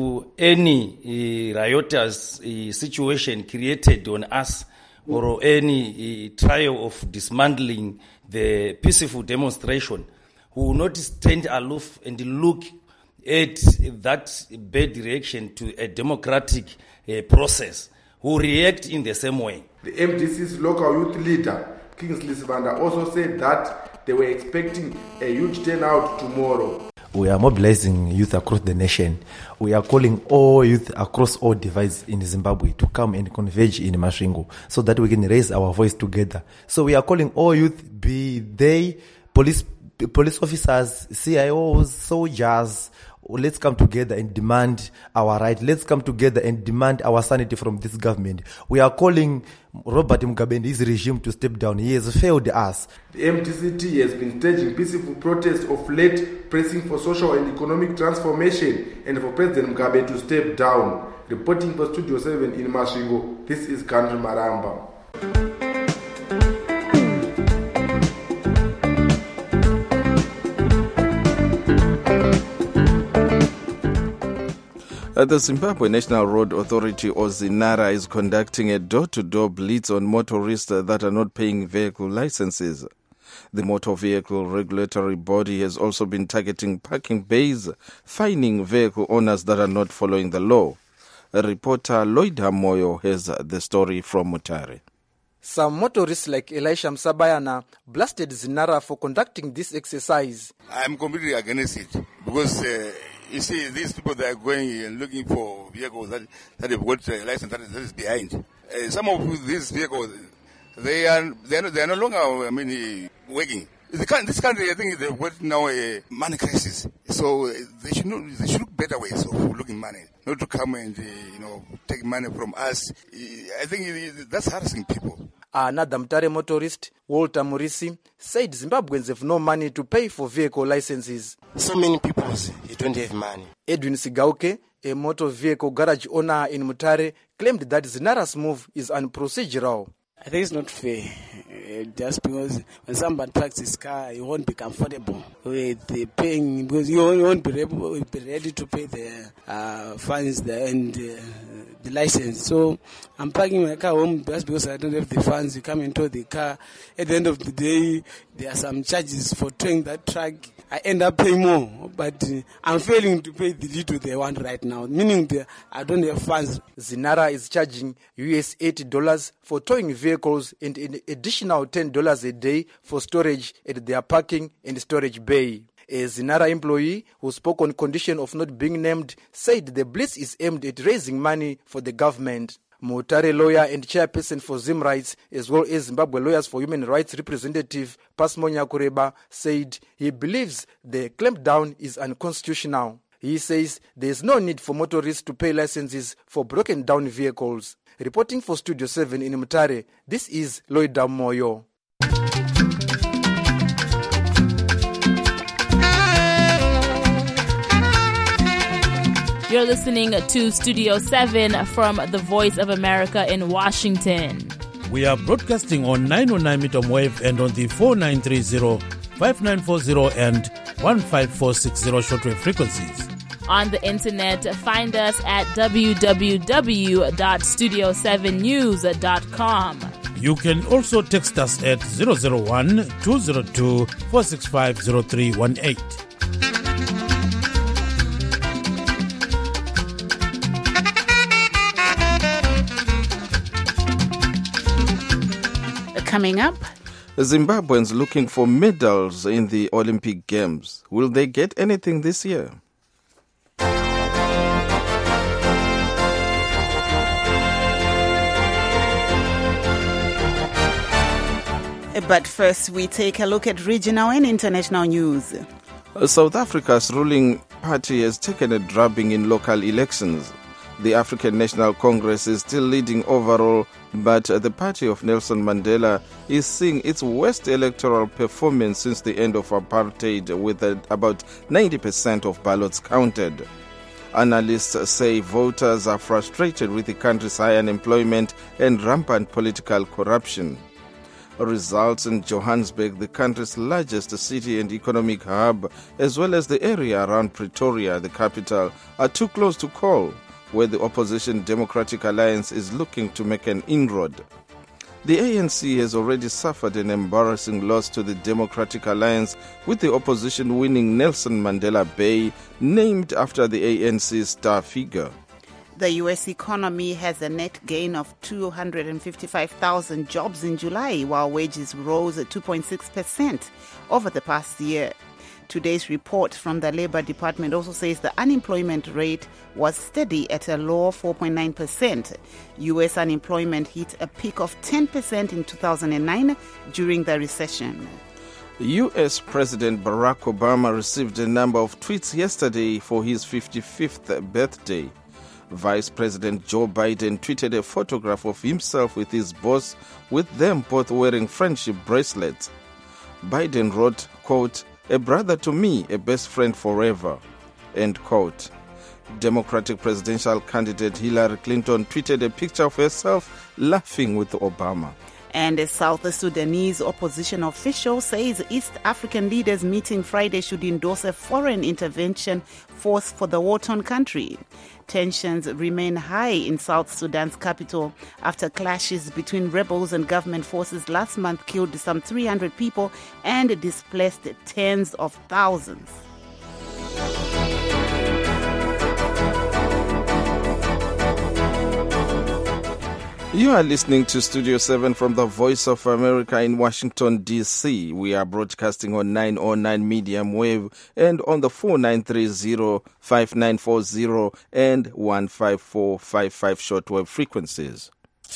any riotous situation created on us, or any trial of dismantling the peaceful demonstration, we will not stand aloof and look at that bad reaction to a democratic process. We will react in the same way. The MDC's local youth leader, Kingsley Sibanda, also said that they were expecting a huge turnout tomorrow. We are mobilizing youth across the nation. We are calling all youth across all divides in Zimbabwe to come and converge in Masvingo so that we can raise our voice together. So we are calling all youth, be they police officers, CIOs, soldiers. Let's come together and demand our right. Let's come together and demand our sanity from this government. We are calling Robert Mugabe and his regime to step down. He has failed us. The MDCT has been staging peaceful protests of late, pressing for social and economic transformation and for President Mugabe to step down. Reporting for Studio 7 in Masvingo, this is Gandhi Maramba. The Zimbabwe National Road Authority, or ZINARA, is conducting a door-to-door blitz on motorists that are not paying vehicle licenses. The Motor Vehicle Regulatory Body has also been targeting parking bays, fining vehicle owners that are not following the law. Reporter Loida Moyo has the story from Mutare. Some motorists like Elisha Msabayana blasted ZINARA for conducting this exercise. I'm completely against it because you see, these people that are going and looking for vehicles that have got a license that is behind. Some of these vehicles, they are no longer working. This country, I think, they've got now a money crisis. So they should look better ways of looking money, not to come and take money from us. I think that's harassing people. Another Mutare motorist, Walter Morisi, said Zimbabweans have no money to pay for vehicle licenses. So many people, you don't have money. Edwin Sigauke, a motor vehicle garage owner in Mutare, claimed that ZINARA's move is unprocedural. I think it's not fair, just because when somebody parks his car, you won't be comfortable with the paying, because you won't be ready to pay the fines and the license. So I'm parking my car home just because I don't have the funds. You come into the car. At the end of the day, there are some charges for towing that truck. I end up paying more, but I'm failing to pay the little they want right now, meaning I don't have funds. ZINARA is charging US $80 for towing vehicles and an additional $10 a day for storage at their parking and storage bay. A ZINARA employee who spoke on condition of not being named said the blitz is aimed at raising money for the government. Mutare lawyer and chairperson for Zim Rights, as well as Zimbabwe Lawyers for Human Rights representative Pasmonya Kureba, said he believes the clampdown is unconstitutional. He says there is no need for motorists to pay licenses for broken down vehicles. Reporting for Studio 7 in Mutare, this is Loida Moyo. You're listening to Studio 7 from the Voice of America in Washington. We are broadcasting on 909 meter wave and on the 4930, 5940 and 15460 shortwave frequencies. On the internet, find us at www.studio7news.com. You can also text us at 001-202-465-0318. Coming up, Zimbabweans looking for medals in the Olympic Games. Will they get anything this year? But first, we take a look at regional and international news. South Africa's ruling party has taken a drubbing in local elections. The African National Congress is still leading overall, but the party of Nelson Mandela is seeing its worst electoral performance since the end of apartheid, with about 90% of ballots counted. Analysts say voters are frustrated with the country's high unemployment and rampant political corruption. Results in Johannesburg, the country's largest city and economic hub, as well as the area around Pretoria, the capital, are too close to call, where the opposition Democratic Alliance is looking to make an inroad. The ANC has already suffered an embarrassing loss to the Democratic Alliance, with the opposition winning Nelson Mandela Bay, named after the ANC's star figure. The U.S. economy has a net gain of 255,000 jobs in July, while wages rose 2.6% over the past year. Today's report from the Labor Department also says the unemployment rate was steady at a low 4.9%. U.S. unemployment hit a peak of 10% in 2009 during the recession. U.S. President Barack Obama received a number of tweets yesterday for his 55th birthday. Vice President Joe Biden tweeted a photograph of himself with his boss, with them both wearing friendship bracelets. Biden wrote, quote, "A brother to me, a best friend forever," end quote. Democratic presidential candidate Hillary Clinton tweeted a picture of herself laughing with Obama. And a South Sudanese opposition official says East African leaders meeting Friday should endorse a foreign intervention force for the war-torn country. Tensions remain high in South Sudan's capital after clashes between rebels and government forces last month killed some 300 people and displaced tens of thousands. You are listening to Studio 7 from the Voice of America in Washington, D.C. We are broadcasting on 909 medium wave and on the 4930, 5940 and 15455 shortwave frequencies.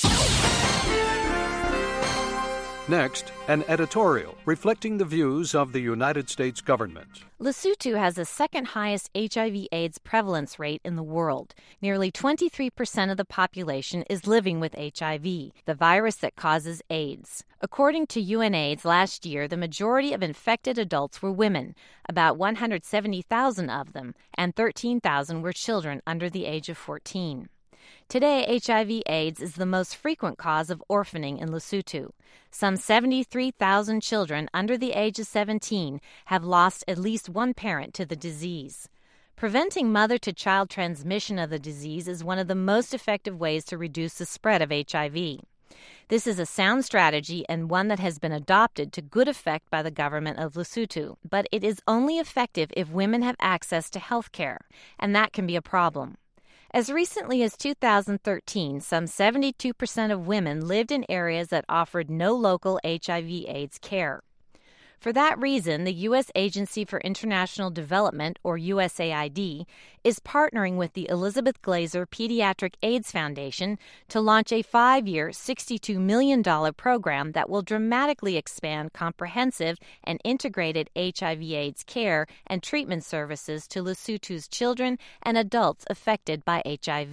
Next, an editorial reflecting the views of the United States government. Lesotho has the second highest HIV/AIDS prevalence rate in the world. Nearly 23% of the population is living with HIV, the virus that causes AIDS. According to UNAIDS, last year, the majority of infected adults were women, about 170,000 of them, and 13,000 were children under the age of 14. Today, HIV/AIDS is the most frequent cause of orphaning in Lesotho. Some 73,000 children under the age of 17 have lost at least one parent to the disease. Preventing mother-to-child transmission of the disease is one of the most effective ways to reduce the spread of HIV. This is a sound strategy and one that has been adopted to good effect by the government of Lesotho, but it is only effective if women have access to health care, and that can be a problem. As recently as 2013, some 72% of women lived in areas that offered no local HIV/AIDS care. For that reason, the U.S. Agency for International Development, or USAID, is partnering with the Elizabeth Glaser Pediatric AIDS Foundation to launch a 5-year, $62 million program that will dramatically expand comprehensive and integrated HIV/AIDS care and treatment services to Lesotho's children and adults affected by HIV.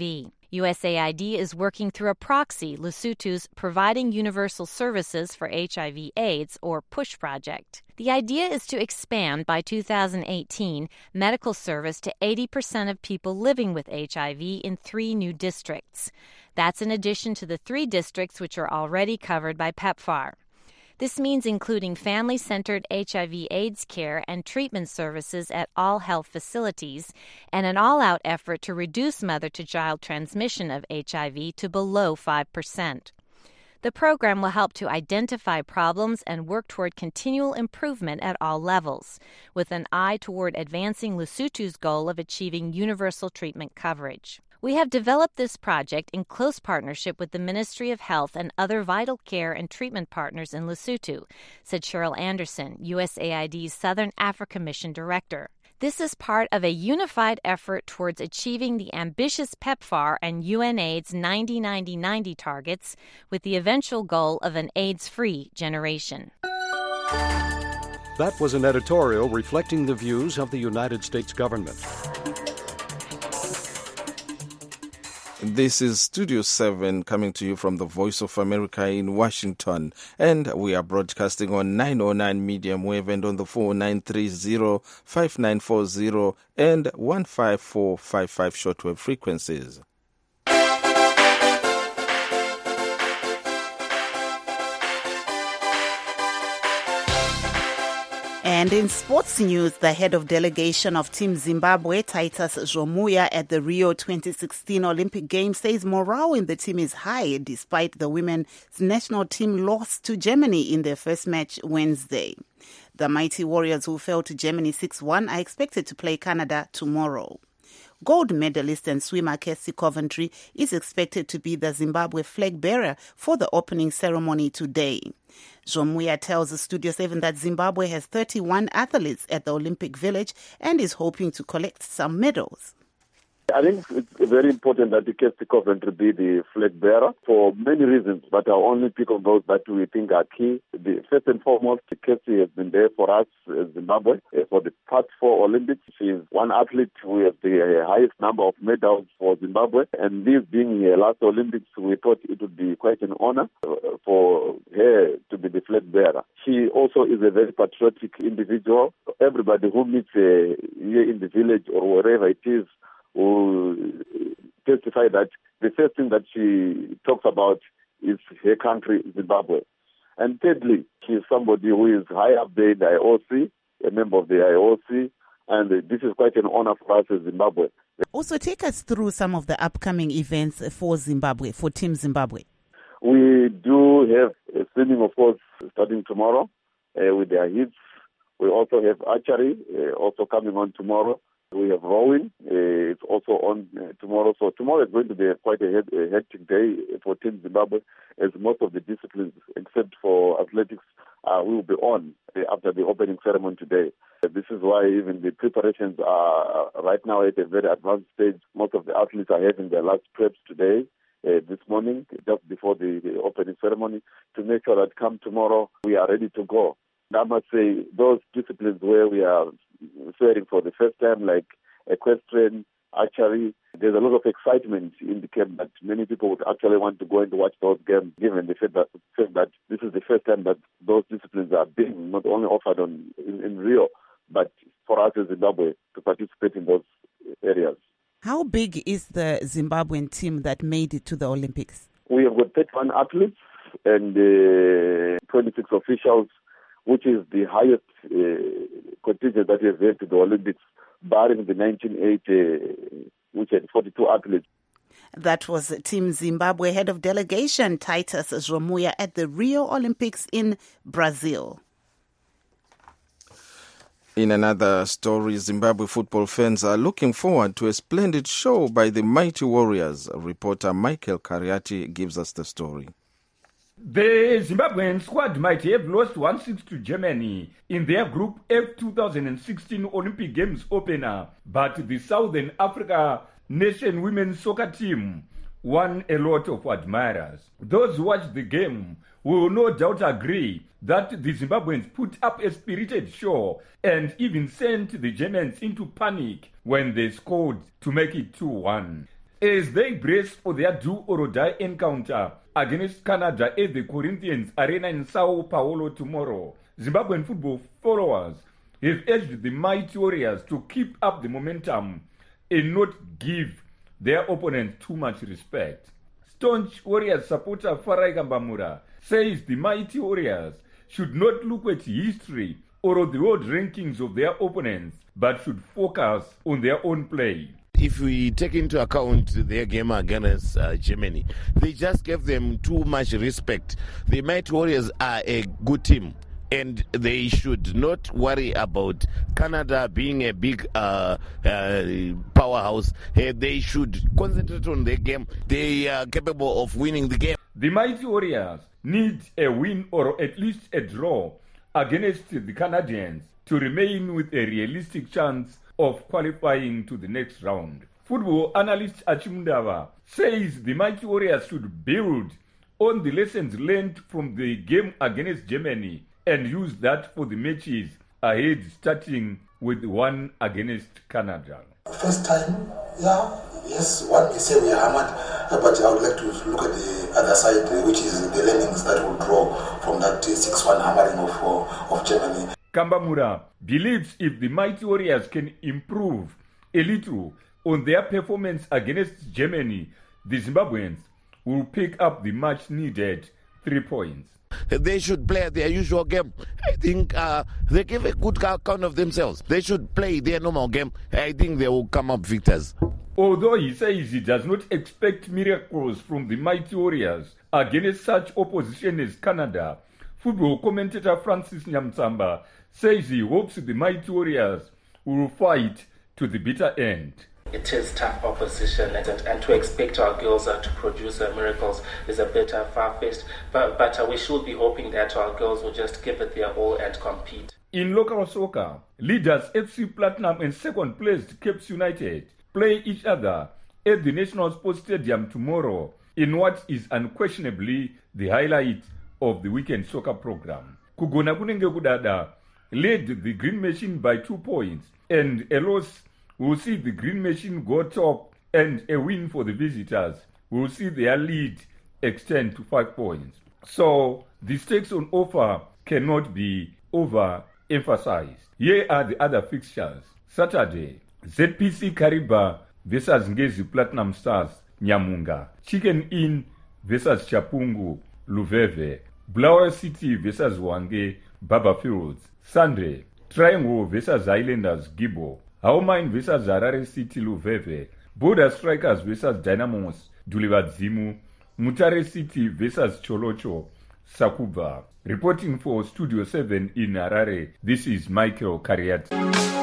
USAID is working through a proxy, Lesotho's Providing Universal Services for HIV/AIDS, or PUSH project. The idea is to expand by 2018 medical service to 80% of people living with HIV in 3 new districts. That's in addition to the 3 districts which are already covered by PEPFAR. This means including family-centered HIV/AIDS care and treatment services at all health facilities and an all-out effort to reduce mother-to-child transmission of HIV to below 5%. The program will help to identify problems and work toward continual improvement at all levels, with an eye toward advancing Lesotho's goal of achieving universal treatment coverage. We have developed this project in close partnership with the Ministry of Health and other vital care and treatment partners in Lesotho, said Cheryl Anderson, USAID's Southern Africa Mission Director. This is part of a unified effort towards achieving the ambitious PEPFAR and UNAIDS 90-90-90 targets with the eventual goal of an AIDS-free generation. That was an editorial reflecting the views of the United States government. This is Studio 7 coming to you from the Voice of America in Washington, and we are broadcasting on 909 medium wave and on the 4930, 5940 and 15455 shortwave frequencies. And in sports news, the head of delegation of Team Zimbabwe, Titus Zvomuya, at the Rio 2016 Olympic Games says morale in the team is high despite the women's national team loss to Germany in their first match Wednesday. The mighty Warriors, who fell to Germany 6-1, are expected to play Canada tomorrow. Gold medalist and swimmer Casey Coventry is expected to be the Zimbabwe flag bearer for the opening ceremony today. Zvomuya tells Studio 7 that Zimbabwe has 31 athletes at the Olympic Village and is hoping to collect some medals. I think it's very important that Casey Coventry be the flag bearer for many reasons, but I'll only pick on those that we think are key. First and foremost, Casey has been there for us, Zimbabwe, for the past 4 Olympics. She is one athlete who has the highest number of medals for Zimbabwe, and this being her last Olympics, we thought it would be quite an honor for her to be the flag bearer. She also is a very patriotic individual. Everybody who meets her here in the village or wherever it is will testify that the first thing that she talks about is her country, Zimbabwe. And thirdly, she is somebody who is high up there in the IOC, a member of the IOC, and this is quite an honor for us as Zimbabwe. Also, take us through some of the upcoming events for Zimbabwe, for Team Zimbabwe. We do have swimming, of course, starting tomorrow with their hits. We also have archery, also coming on tomorrow. We have rowing, it's also on tomorrow. So tomorrow is going to be quite a hectic day for Team Zimbabwe, as most of the disciplines, except for athletics, will be on after the opening ceremony today. This is why even the preparations are right now at a very advanced stage. Most of the athletes are having their last preps today, this morning, just before the opening ceremony, to make sure that come tomorrow, we are ready to go. I must say, those disciplines where we are swearing for the first time, like equestrian, archery, there's a lot of excitement in the camp that many people would actually want to go and watch those games, given the fact that this is the first time that those disciplines are being not only offered in Rio, but for us as Zimbabwe to participate in those areas. How big is the Zimbabwean team that made it to the Olympics? We have got 31 athletes and 26 officials, which is the highest contingent that has led to the Olympics, barring the 1980, which had 42 athletes. That was Team Zimbabwe head of delegation Titus Zvomuya at the Rio Olympics in Brazil. In another story, Zimbabwe football fans are looking forward to a splendid show by the mighty Warriors. Reporter Michael Kariati gives us the story. The Zimbabwean squad might have lost 1-6 to Germany in their Group F 2016 Olympic Games opener, but the Southern Africa nation women's soccer team won a lot of admirers. Those who watched the game will no doubt agree that the Zimbabweans put up a spirited show and even sent the Germans into panic when they scored to make it 2-1. as they brace for their do-or-die encounter against Canada at the Corinthians Arena in Sao Paulo tomorrow. Zimbabwean football followers have urged the mighty Warriors to keep up the momentum and not give their opponent too much respect. Staunch Warriors supporter Farai Kambamura says the mighty Warriors should not look at history or the world rankings of their opponents, but should focus on their own play. If we take into account their game against Germany, they just gave them too much respect. The Mighty Warriors are a good team, and they should not worry about Canada being a big powerhouse. They should concentrate on their game. They are capable of winning the game. The Mighty Warriors need a win or at least a draw against the Canadians to remain with a realistic chance of qualifying to the next round. Football analyst Achimundava says the Mighty Warriors should build on the lessons learned from the game against Germany and use that for the matches ahead, starting with one against Canada. First time, yes, one may say we are hammered, but I would like to look at the other side, which is the learnings that will draw from that 6-1 hammering of Germany. Kambamura believes if the Mighty Warriors can improve a little on their performance against Germany, the Zimbabweans will pick up the much needed 3 points. They should play their usual game. I think they give a good account of themselves. They should play their normal game. I think they will come up victors. Although he says he does not expect miracles from the Mighty Warriors against such opposition as Canada, football commentator Francis Nyamtsamba says he hopes the Mighty Warriors will fight to the bitter end. It is tough opposition, and to expect our girls to produce miracles is a bit far-fetched, but we should be hoping that our girls will just give it their all and compete. In local soccer, leaders FC Platinum and second-placed Capes United play each other at the National Sports Stadium tomorrow in what is unquestionably the highlight of the weekend soccer program. Kugona kunenge kudada led the Green Machine by 2 points, and a loss will see the Green Machine go top, and a win for the visitors will see their lead extend to 5 points. So the stakes on offer cannot be overemphasized. Here are the other fixtures. Saturday, ZPC Kariba versus Ngezi Platinum Stars, Nyamunga. Chicken Inn versus Chapungu, Luveve. Bulawayo City versus Wange, Baba Fields. Sunday, Triangle versus Islanders, Gibo. Haumine versus Harare City, Luveve. Border Strikers versus Dynamos, Dulivadzimu. Mutare City versus Cholocho, Sakuba. Reporting for Studio 7 in Harare, this is Michael Kariati.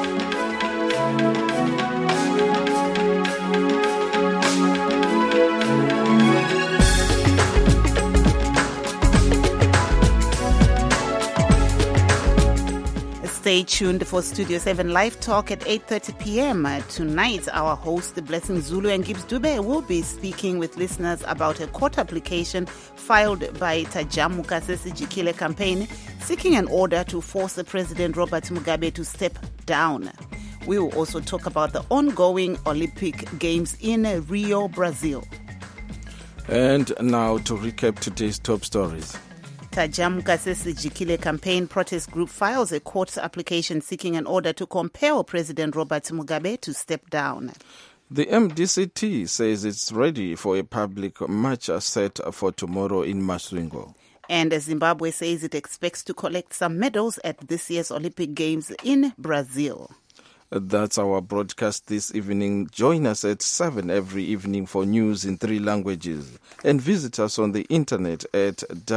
Stay tuned for Studio 7 Live Talk at 8:30 p.m. Tonight, our host, Blessing Zulu and Gibbs Dube, will be speaking with listeners about a court application filed by Tajamu Kasese Jikile campaign seeking an order to force President Robert Mugabe to step down. We will also talk about the ongoing Olympic Games in Rio, Brazil. And now to recap today's top stories. Tajamu Kasese Jikile campaign protest group files a court application seeking an order to compel President Robert Mugabe to step down. The MDCT says it's ready for a public march set for tomorrow in Masvingo. And Zimbabwe says it expects to collect some medals at this year's Olympic Games in Brazil. That's our broadcast this evening. Join us at 7 every evening for news in 3 languages. And visit us on the internet at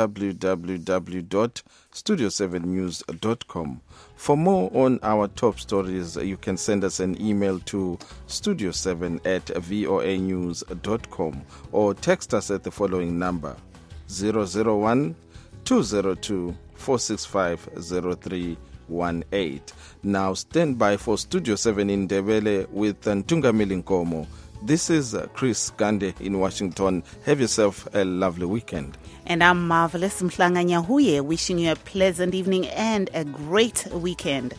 www.studio7news.com. For more on our top stories, you can send us an email to studio7@voanews.com or text us at the following number 001-202-465-0318. Now stand by for Studio 7 in Ndebele with Ntunga Milinkomo. This is Chris Gande in Washington. Have yourself a lovely weekend. And I'm Marvelous Mhlanga Nyahuye, wishing you a pleasant evening and a great weekend.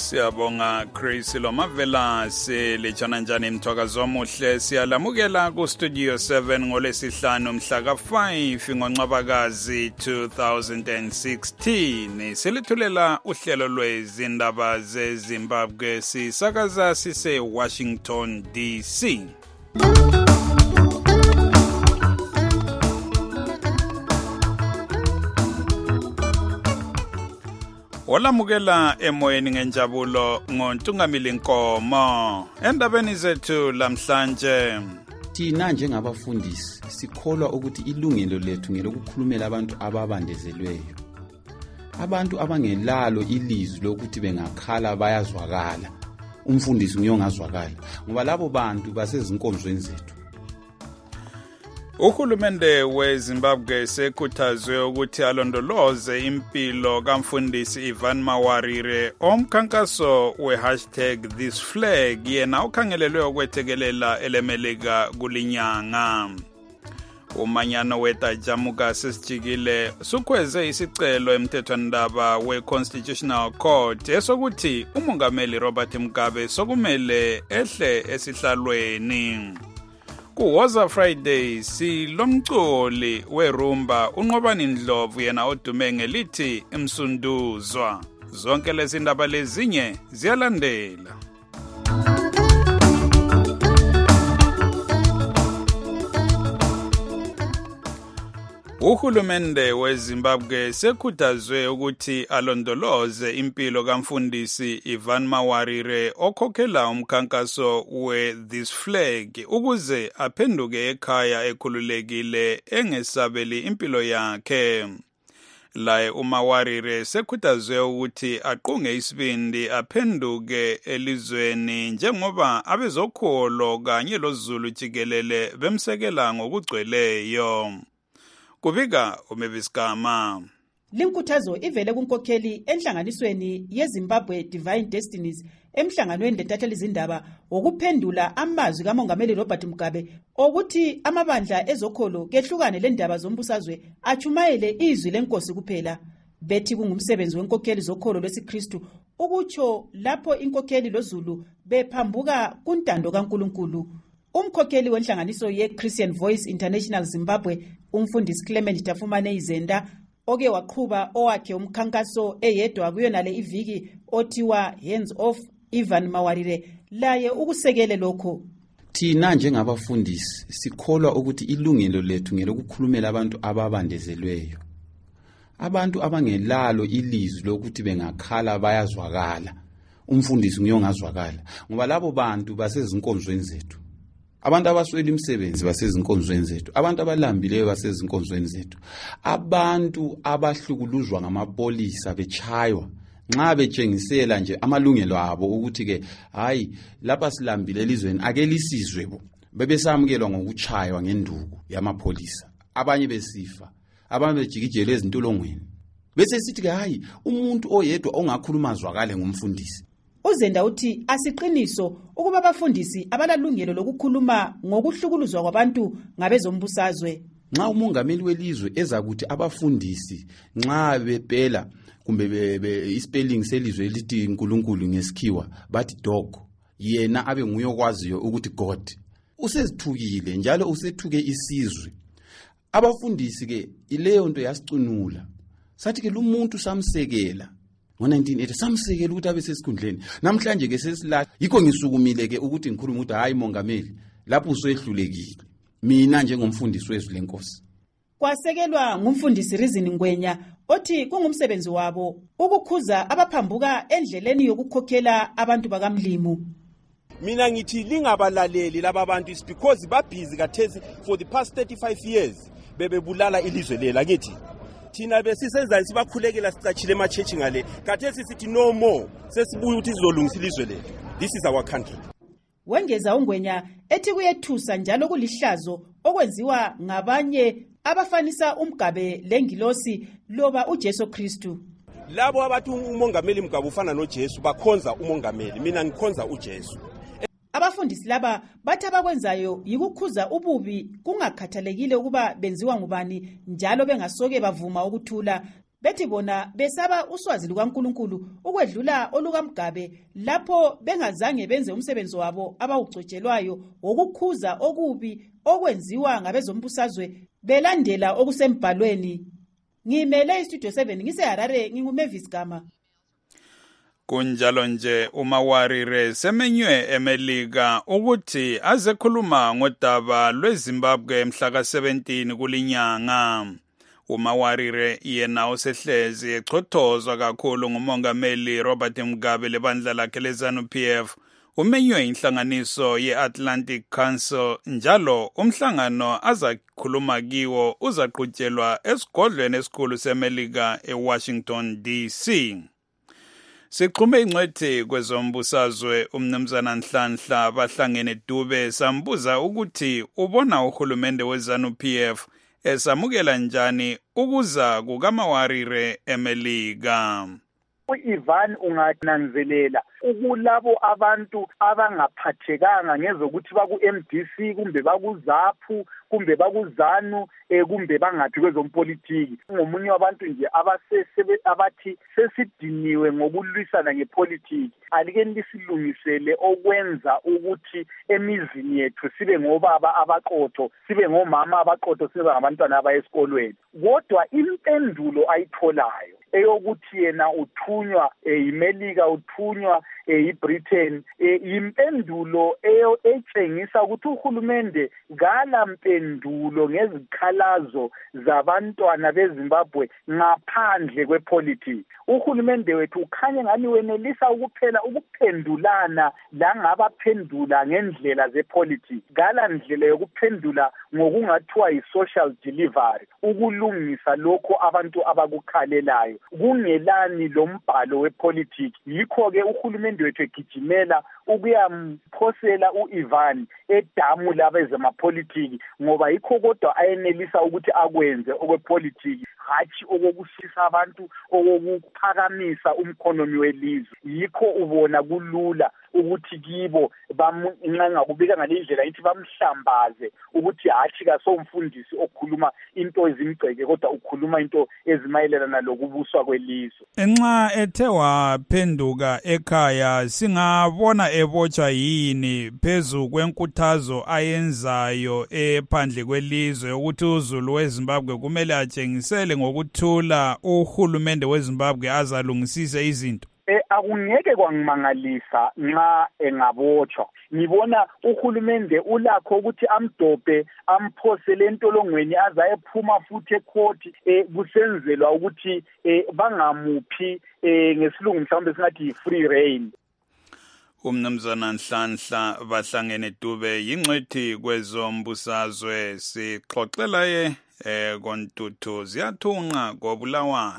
Siyabonga Chris Lomavela silejana njani mthwakazo omuhle siyalamukela ku Studio 7 ngolesihlanu mhla ka5 ngoNcwabakazi 2016 silithulela uhlelo lwezindaba zeZimbabwe sisakaza sise Washington DC. Olamukela emoyeni ngenjabulo ngoNtungamili Nkomo endabeni zethu lamhlanje. Thina njengabafundisi sikholwa ukuthi ilungelo lethu ngelokukhulumela abantu ababandezelweyo. Abantu abangelalo ilizwi lokuthi bengakhala bayazwakala. Umfundisi uyongazwakala ngoba labo bantu basezinkonzweni zethu. Uhulumende weZimbabwe sekhuthazwe ukuthi alondoloze impilo kamfundisi Ivan Mawarire omkhankaso #ThisFlag yena ukhangelelwe ukwethekelela elemelika kulinyanga. Umanyano wetajamuka sesijikile sukhweze isicelo emthethwandaba we-Constitutional Court esokuthi umongameli Robert Mugabe sokumele ehle esihlalweni. Kuwoza Friday silomculi werumba uNqobani Ndlovu yena odume ngelithi Imsunduzwa. Zonke lezi ndaba lezinye ziyalandela. Uhulumende weZimbabwe sekhuthazwe ukuthi alondoloze impilo kamfundisi Ivan Mawarire okhokhela umkhankaso we-ThisFlag ukuze aphenduke ekhaya ekhululekile engesabeli impilo yakhe. Laye uMawarire sekhuthazwe ukuthi aqunge isibindi aphenduke elizweni njengoba abezokholo kanye loZulu jikelele bemsekela ngokugcweleyo. Kubika uMeviskama. Linkuthazo ivele kunkokheli enhlanganisweni yeZimbabwe Divine Destinies emhlanganweni letatheli izindaba wokuphendula amazwi kamongameli Robert Mugabe ukuthi amabandla ezokholo kehlukane lendaba zombusazwe achumayele izwi lenkosi kuphela. Bethi kungumsebenzi wenkokheli zokholo lwesiKristu ukutsho lapho inkokheli loZulu bephambuka kuntando kaNkulunkulu. Umkhokheli wenhlanganiso ye-Christian Voice International Zimbabwe, umfundisi Clement Tafumane Izenda, oke waqhuba owakhe umkhankaso eyedwa kuyonale iviki othiwa Hands Off Ivan Mawarire, laye ukusekele lokho. Thina njengabafundisi sikholwa ukuthi ilungelo lethu ngelokukhulumela abantu ababandezelweyo. Abantu abangelalo ilizwi lokuthi bengakhala bayazwakala. Umfundisi uyongazwakala ngoba labo bantu basezinkonzweni zethu. Abantu abaswele imisebenzi basezinkonzweni zethu, abantu abalambileyo basezinkonzweni zethu, abantu abahlukuluzwa ngamapolisa bechaywa nxa betshengisela nje amalungelo abo ukuthi ke hayi lapha silambile elizweni akelisizwe bo bebesamukelwa ngokuchaywa ngenduku yamapolisa, abanye besifa, abanye bejikijele ezintolongweni. Bese sithi ke hayi umuntu oyedwa ongakhuluma zwakale ngumfundisi. Uzenda uthi asiqiniso ukuba abafundisi abalalungelo lokukhuluma ngokuhlukuluzwa kwabantu ngabezombusazwe. Nxa umongameli welizwe ezakuthi abafundisi nxa bepela kumbe ispelling selizwe lithi uNkulunkulu ngesikhiwa bathi dog, yena abe nguye okwaziyo ukuthi God, usezithukile njalo usethuke isizwe. Abafundisi ke ileyo nto yasicunula. Sathi ke lumuntu samsekela ngo-1980 samsekela ukuthi abe sesikhundleni. Namhlanje ke sesilahla. Yikho ngisukumile ke ukuthi ngikhuluma ukuthi hayi mongameli lapho usehlulekile. Mina njengomfundisi wezwi lenkosi. Kwasekelwa ngumfundisi Rizini Ngwenya othi kungumsebenzi wabo ukukhuza abaphambuka endleleni yokukhokhela abantu bakamlimu. Mina ngithi lingabalaleli laba abantu is because babhizi kathesi for the past 35 years bebebulala ilizwe lela kithi. Thina besisenza sibakhulekela sicachile emachechi ngale kathesi sithi no more sesibuya ukuthi sizolungisa ilizwe lethu. This is our country. Wengeza uNgwenya ethi kuyethusa njalo kulihlazo okwenziwa ngabanye abafanisa uMgabe lengilosi loba uJesu Kristu. Labo abathi umongameli Mugabe ufana noJesu bakhonza umongameli, mina ngikhonza uJesu. Abafundisi laba bathi abakwenzayo yikukhuza ububi kungakhathalekile ukuba benziwa ngubani njalo bengasoke bavuma ukuthula. bethi bona besaba uswazi lukaNkulunkulu ukwedlula olukaMgabe lapho bengazange benze umsebenzi wabo abawugcotshelwayo wokukhuza okubi okwenziwa ngabezombusazwe belandela okusembhalweni. Ngimele istudio 7 ngiseHarare nginguMavis Gama. Kunjalo nje uMawarire semenywe eMelika ukuthi azekhuluma ngodaba lweZimbabwe mhla ka-17 kulinyanga. uMawarire yena osehlezi echothozwa kakhulu ngumongameli Robert Mugabe lebandla lakhe leZANU-PF umenywe inhlanganiso ye-Atlantic Council njalo umhlangano azakhuluma kiwo uzaqhutshelwa esigodlweni esikhulu seMelika eWashington DC. Sixhume ingcwethi kwezombusazwe umnumzana Nhlanhla bahlangene Dube sambuza ukuthi ubona uhulumende weZANU-PF esamukela njani ukuza kukaMawarire eMelika. U-Ivan ungananzelela ukulabo abantu abangaphathekanga ngezokuthi baku-MDC kumbe baku-ZAPU kumbe baku-ZANU kumbe bangathi kwezompolitiki. Ngomunye wabantu nje abathi sesidiniwe ngokulwisana ngepolitiki. Alikeni lisilungisele okwenza ukuthi emizini yethu sibe ngobaba abaqotho, sibe ngomama abaqotho, sibe ngabantwana abayesikolweni. Kodwa impendulo ayitholayo eyokuthi yena uthunywa iMelika uthunywa iBritain impendulo etshengisa ukuthi uhulumende gala mpendulo ngezikhalazo zabantwana beZimbabwe ngaphandle kwepolitiki. Uhulumende wethu ukhanye ngani wenelisa ukuphela ukuphendulana la ngabaphendula ngendlela zepolitiki. Gala ndlela yokuphendula ngokungathiwa yi-social delivery, ukulungisa lokho abantu abakukhalelayo kungelani lombhalo wepolitiki. Yikho-ke uhulumende wethu egijimela ukuyamphosela u-Ivan edamu labezamapolitiki ngoba yikho kodwa ayenelisa ukuthi akwenze okwepolitiki hatshi okokusisa abantu okuphakamisa umkhonomi welizwe. Yikho ubona kulula ukuthi kibo nxa kubika ngalendlela ithi bamhlambaze ukuthi hatshi kasomfundisi okhuluma into ezimgceke kodwa ukhuluma into ezimayelana lokubuswa kwelizwe. Nxa ethe waphenduka ekhaya singabona ebotshwa yini phezu kwenkuthazo ayenzayo ephandle kwelizwe ukuthi uZulu weZimbabwe kumele atshengisele ngokuthula uhulumende weZimbabwe azalungisise izinto? Akungeke kwangimangalisa nxa engabotshwa. Ngibona uhulumende ulakho ukuthi amdobhe amphosele entolongweni azayephuma futhi ekhoti kusenzelwa ukuthi bangamuphi ngesilungu mhlawumbe singathi free reign. Umnumzana Nhlanhla bahlangene Dube yingcwethi kwezombusazwe sixoxela ye kontuthu ziyathunqa koBulawayo.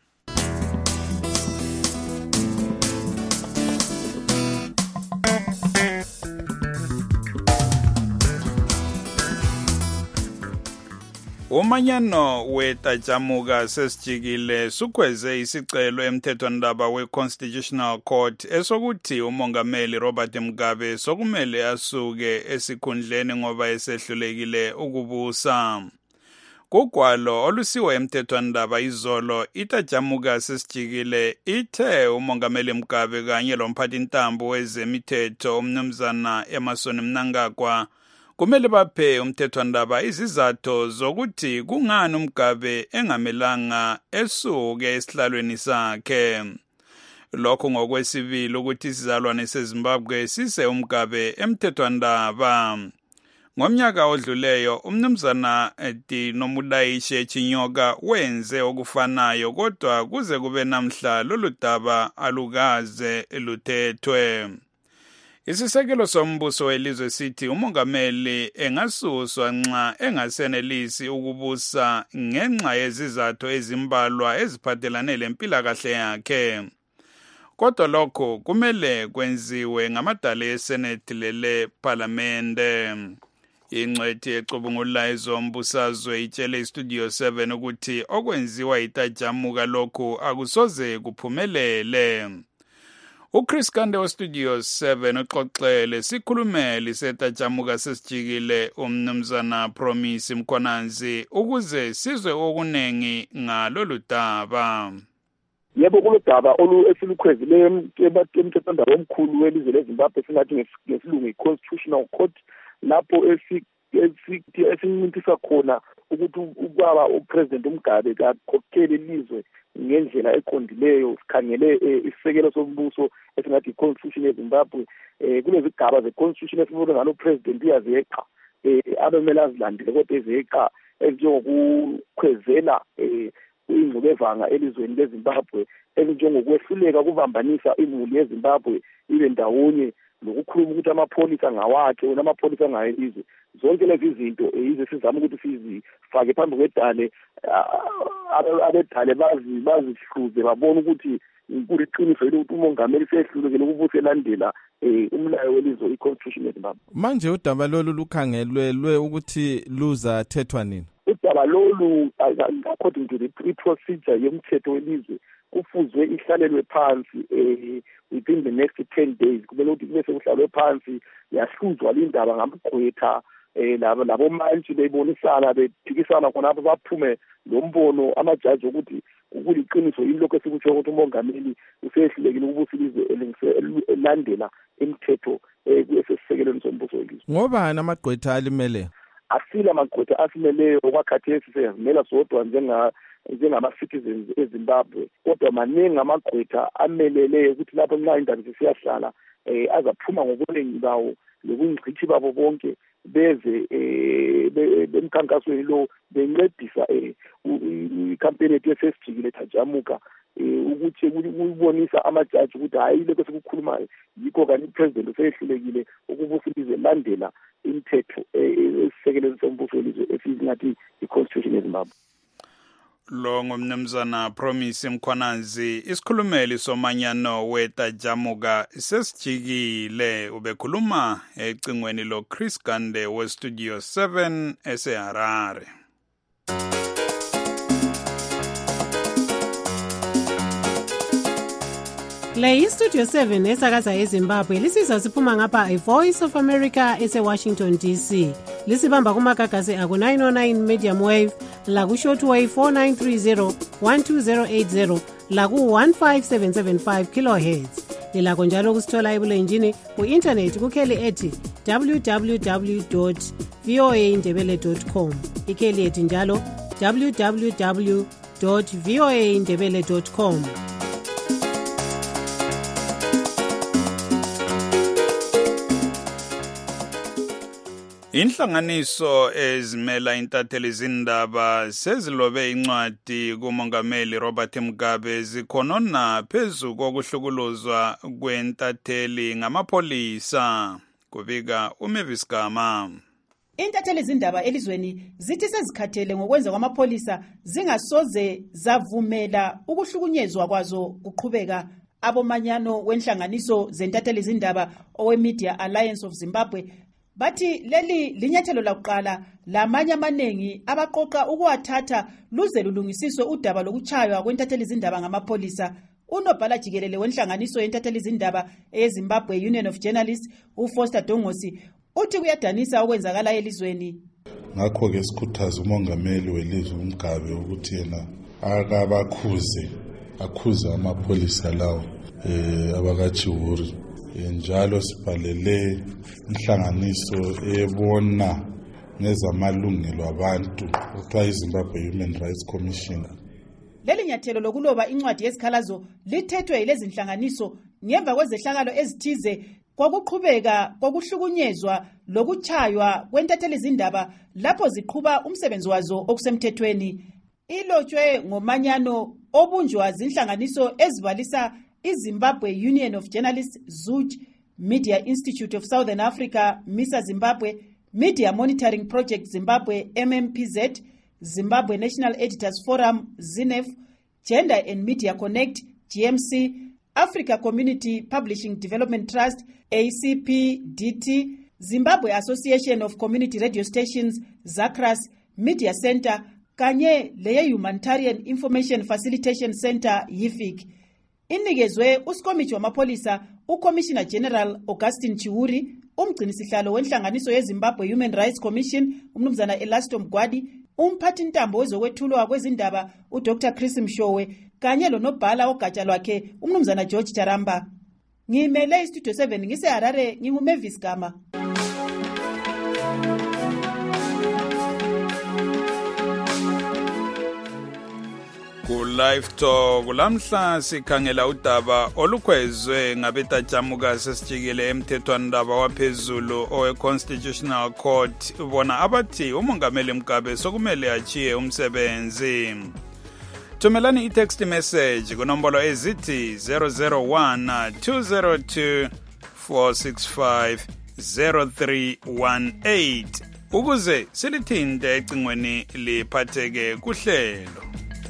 Umanyano wetajamuka sesijikile sukweze isicelo emthethwandaba we-Constitutional Court esokuthi umongameli Robert Mugabe sokumele asuke esikhundleni ngoba esehlulekile ukubusa. Kugwalo olusiwe emthethwandaba izolo itajamuka sesijikile ithe umongameli Mugabe kanye lomphathintambo wezemithetho umnumzana Emmerson Mnangagwa kumele baphe umthethwandaba izizathu zokuthi kungani uMgabe engamelanga esuke esihlalweni sakhe. Lokho ngokwesibili ukuthi isizalwane seZimbabwe sise uMgabe emthethwandaba. Ngomnyaka odluleyo umnumzana Nomudayishe Chinyoka wenze okufanayo kodwa kuze kube namhla lolu daba alukaze luthethwe. Isisekelo sombuso welizwe sithi umongameli engasuswa nxa engasenelisi ukubusa ngenxa yezizathu ezimbalwa eziphathelane lempilakahle yakhe. Kodwa lokho kumele kwenziwe ngamadala eSenate lele Parliamente. Ingcwethi ecubungula ezombusazwe itshele iStudio 7 ukuthi okwenziwa itajamuka lokhu akusoze kuphumelele. uChris Kande weStudio 7 uxoxele sikhulumeli setajamuka sesijikile umnumzana Promise Mkhwananzi ukuze sizwe okunengi ngalolu daba. Yebo kulodaba esilukhwezile emthethwandaba omkhulu welizwe leZimbabwe singathi ngesilungu i-Constitutional Court lapho esincintisa khona ukuthi ubaba uPresident uMgabe kakhokhele ilizwe ngendlela eqondileyo. Sikhangele isisekelo sombuso esingathi i-Constitution yeZimbabwe. Kulezigaba ze-Constitution esibona ngalo President uyazeqa abemele azilandele kodwa ezeqa ezinjengokukhwezela ingxubevanga elizweni leZimbabwe, ezinjengokwehluleka ukubambanisa imuli yeZimbabwe ibe ndawonye nokukhuluma ukuthi amapholisa ngawakhe wona amapholisa ngayelizwe. Zonke lezi zinto yize sizama ukuthi sizifake phambi kwedale, abedale bazihluze babone ukuthi kuliqiniso ukuthi umongameli sehlulekile ukuthi elandela umlayo welizwe i-Constitution yeZimbabwe. Manje udaba lolu lukhangelwe ukuthi luzathethwa nini? Udaba lolu according to the procedure yomthetho welizwe kufuzwe ihlalelwe phansi within the next 10 days. Kumele ukuthi bese kuhlalwe phansi yahluzwa lindaba ngamgqwetha labo manje beyibonisana bephikisana khonapho baphume lombono amajaji ukuthi kuliqiniso yini lokho esikutsho ukuthi umongameli usehlulekile ukubusa ilizwe elandela imithetho esesisekelweni sombuso welizwe. Ngobani amagqwetha alimele? Asile amagqwetha asimeleyo okwakhathesi siyazimela sodwa njengama-citizens eZimbabwe, kodwa maningi amagqwetha amelele ukuthi lapho nxa indaba zisiyahlala azaphuma ngobuningi bawo lobungcithi babo bonke beze bemkhankasweni lo bencedisa ikhampeni ethu esesijikile tajamuka ukuthi ukubonisa amajaji ukuthi hayi lokho sikukhulumayo yikho kanti uPresident usehlulekile ukubusa ilizwe landela imithetho esisekelweni sombuso welizwe esingathi i-Constitution yeZimbabwe. Lo ngumnumzana Promise Mkhwananzi, isikhulumeli somanyano wetajamuka sesijikile, ubekhuluma ecingweni lo Chris Kande weStudio 7 eseHarare. Le iStudio 7 esakaza eZimbabwe lisizwa siphuma ngapha iVoice of America eseWashington DC. Lisibamba kumagagasi aku 909 medium wave, laku shortwave 4930 12080, laku 15775 kilohertz. Lilakho njalo kusithola ebulenjini ku-internet kukheli ethi www.voaindebele.com. Ikheli ethi njalo www.voaindebele.com. Inhlanganiso ezimela intatheli zindaba sezilobe incwadi kumongameli Robert Mugabe zikhonona phezu kokuhlukuluzwa kwentatheli ngamapolisa, kubika uMavis Gama. Intatheli zindaba elizweni zithi sezikhathele ngokwenza kwamapolisa zingasoze zavumela ukuhlukunyezwa kwazo kuqhubeka. Abomanyano wenhlanganiso zentatheli zindaba owe-Media Alliance of Zimbabwe bathi leli linyathelo lakuqala lamanye amanengi abaqoqa ukuwathatha luze lulungisiswe udaba lokuchaywa kwentatheli zindaba ngamapolisa. Unobhala jikelele wenhlanganiso yentatheli zindaba eZimbabwe Union of Journalists uFoster Dongosi uthi kuyadanisa okwenzakala elizweni. Ngakho-ke sikhuthaza umongameli welizwe uMgabe ukuthi yena akhuze amapolisa lawo abakaChiwuri. Njalo sibhalele inhlanganiso ebona ngezamalungelo abantu okuthiwa iZimbabwe Human Rights Commission. Leli nyathelo lokuloba incwadi yesikhalazo lithethwe yilezi inhlanganiso ngemva kwezehlakalo ezithize kokuqhubeka kokuhlukunyezwa lokuchaywa kwentatheli zindaba lapho ziqhuba umsebenzi wazo okusemthethweni. Ilotshwe ngomanyano obunjwa zinhlanganiso ezibalisa iZimbabwe Union of Journalists ZUJ, Media Institute of Southern Africa MISA Zimbabwe, Media Monitoring Project Zimbabwe MMPZ, Zimbabwe National Editors Forum ZINEF, Gender and Media Connect GMC, Africa Community Publishing Development Trust ACPDT, Zimbabwe Association of Community Radio Stations ZACRAS, Media Center kanye leye Humanitarian Information Facilitation Center YIFIC. inikezwe uSkomiji wamapholisa uCommissioner General Augustine Chiwuri, umgcinisihlalo wenhlanganiso yeZimbabwe Human Rights Commission umnumzana Elasto Mgwadi, umphathi ntambo wezokwethulwa kwezindaba uDr Chris Mshowe kanye lonobhala ogatsha lwakhe umnumzana George Charamba. Ngimele iStudio 7 ngiseHarare, nginguMavis Gama. Ku-Live Talk lamhla sikhangela udaba olukhwezwe ngabetajamuka sesijikele emthethwandaba waphezulu owe-Constitutional Court bona abathi umongameli Mugabe sokumele achiye umsebenzi. Thumelani i-text message kunombolo ezithi 001 202 465 0318 ukuze silithinte ecingweni liphatheke kuhlelo.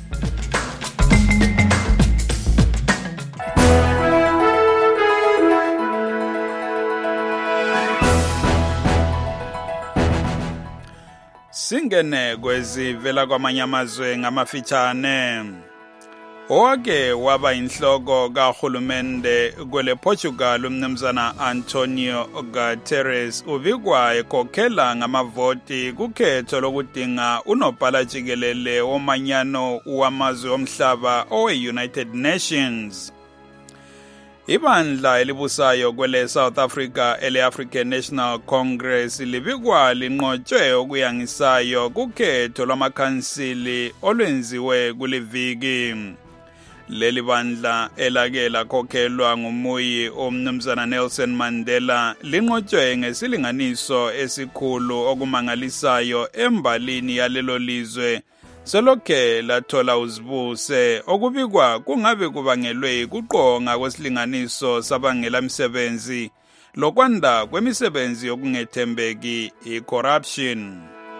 Singene kwezivela kwamanye amazwe ngamafitshane. Owake waba inhloko kahulumende kwele Portugal umnumzana Antonio Guterres ubikwa ekhokhela ngamavoti kukhetho lokudinga unobhala jikelele womanyano wamazwe omhlaba owe-United Nations. Ibandla elibusayo kwele South Africa ele-African National Congress libikwa linqotshwe okuyangisayo kukhetho lwamakhansili olwenziwe kuliviki. Leli bandla elake lakhokhelwa ngumuyi omnumzana Nelson Mandela linqotshwe ngesilinganiso esikhulu okumangalisayo embalini yalelo lizwe selokhe lathola uzibuse okubikwa kungabe kubangelwe kuqonga kwesilinganiso sabangela misebenzi lokwanda kwemisebenzi yokungethembeki i-corruption.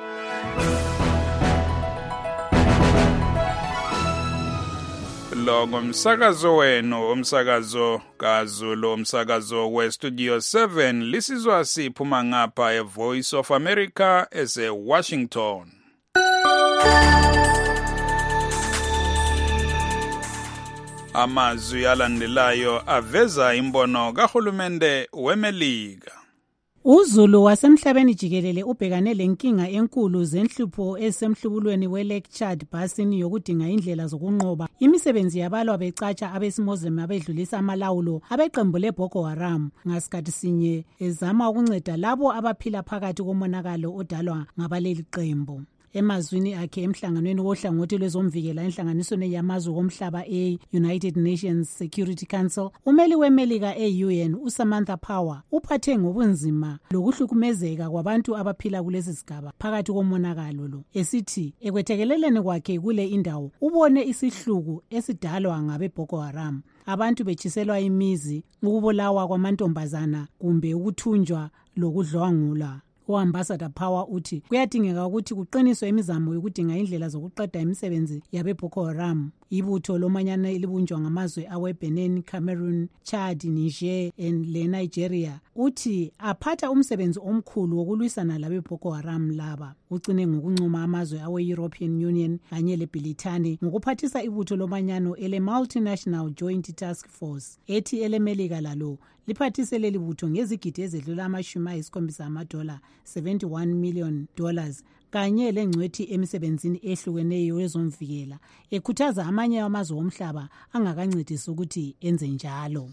Lo ngumsakazo wenu, umsakazo kaZulu, umsakazo we-Studio 7 lisizwa siphuma ngapha e-Voice of America ese-Washington. Amazwi alandelayo aveza imbono kahulumende weMelika. uZulu wasemhlabeni jikelele ubhekane lenkinga enkulu zenhlupho esemhlubulweni we-Lake Chad Basin yokudinga indlela zokunqoba imisebenzi yabalwa becatsha abesimozem abedlulisa amalawulo abeqembu leBoko Haram ngasikhathi sinye ezama ukunceda labo abaphila phakathi komonakalo odalwa ngabaleli qembu. Emazwini akhe emhlanganweni wohlangothi lwezomvikela enhlanganisweni yamazwe omhlaba e-United Nations Security Council, umeli weMelika e-UN uSamantha Power uphathe ngobunzima lokuhlukumezeka kwabantu abaphila kulesi sigaba phakathi komonakalo lo, esithi ekwethekeleleni kwakhe kule indawo ubone isihluku esidalwa ngabeBoko Haram, abantu betshiselwa imizi, ukubulawa kwamantombazana kumbe ukuthunjwa lokudlwangula. U-Ambassador Power uthi kuyadingeka ukuthi kuqiniswe imizamo yokudinga indlela zokuqeda imisebenzi yabeBoko Haram. Ibutho lomanyano elibunjwa ngamazwe aweBenin, Cameroon, Chad, Niger le-Nigeria uthi aphatha umsebenzi omkhulu wokulwisana labeBoko Haram laba. Ucine ngokuncoma amazwe awe-European Union kanye leBrithani ngokuphathisa ibutho lomanyano ele-Multinational Joint Task Force ethi eleMelika lalo liphathise leli butho ngezigidi ezedlula $70 $71 million kanye lengcwethi emisebenzini ehlukeneyo yezomvikela, ekhuthaza amanye amazwe omhlaba angakancedisi ukuthi enze njalo.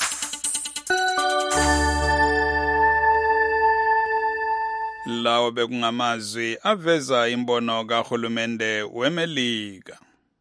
Lawo bekungamazwi aveza imbono kahulumende weMelika.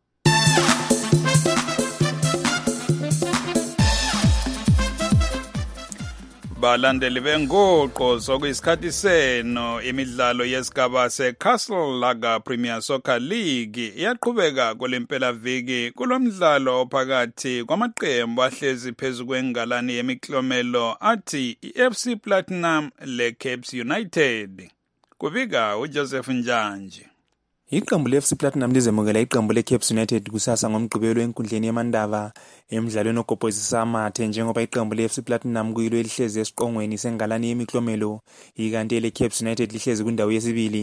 Balandeli benguqo sokuyisikhathi seno imidlalo yesigaba seCastle Lager Premier Soccer League iyaqhubeka kulempela viki kulomdlalo phakathi kwamaqembu ahlezi phezu kwengalani yemiklomelo athi iFC Platinum leCapes United. Kubika uJoseph Njanji. Iqembu leFC Platinum lizemukela iqembu leCapes United kusasa ngomgqibelo enkundleni yamandava emidlalweni ogobhozisa amathe njengoba iqembu leFC Platinum kuyilo elihlezi esiqongweni sengalani yemiklomelo ikanti leCapes United lihlezi kwindawo yesibili.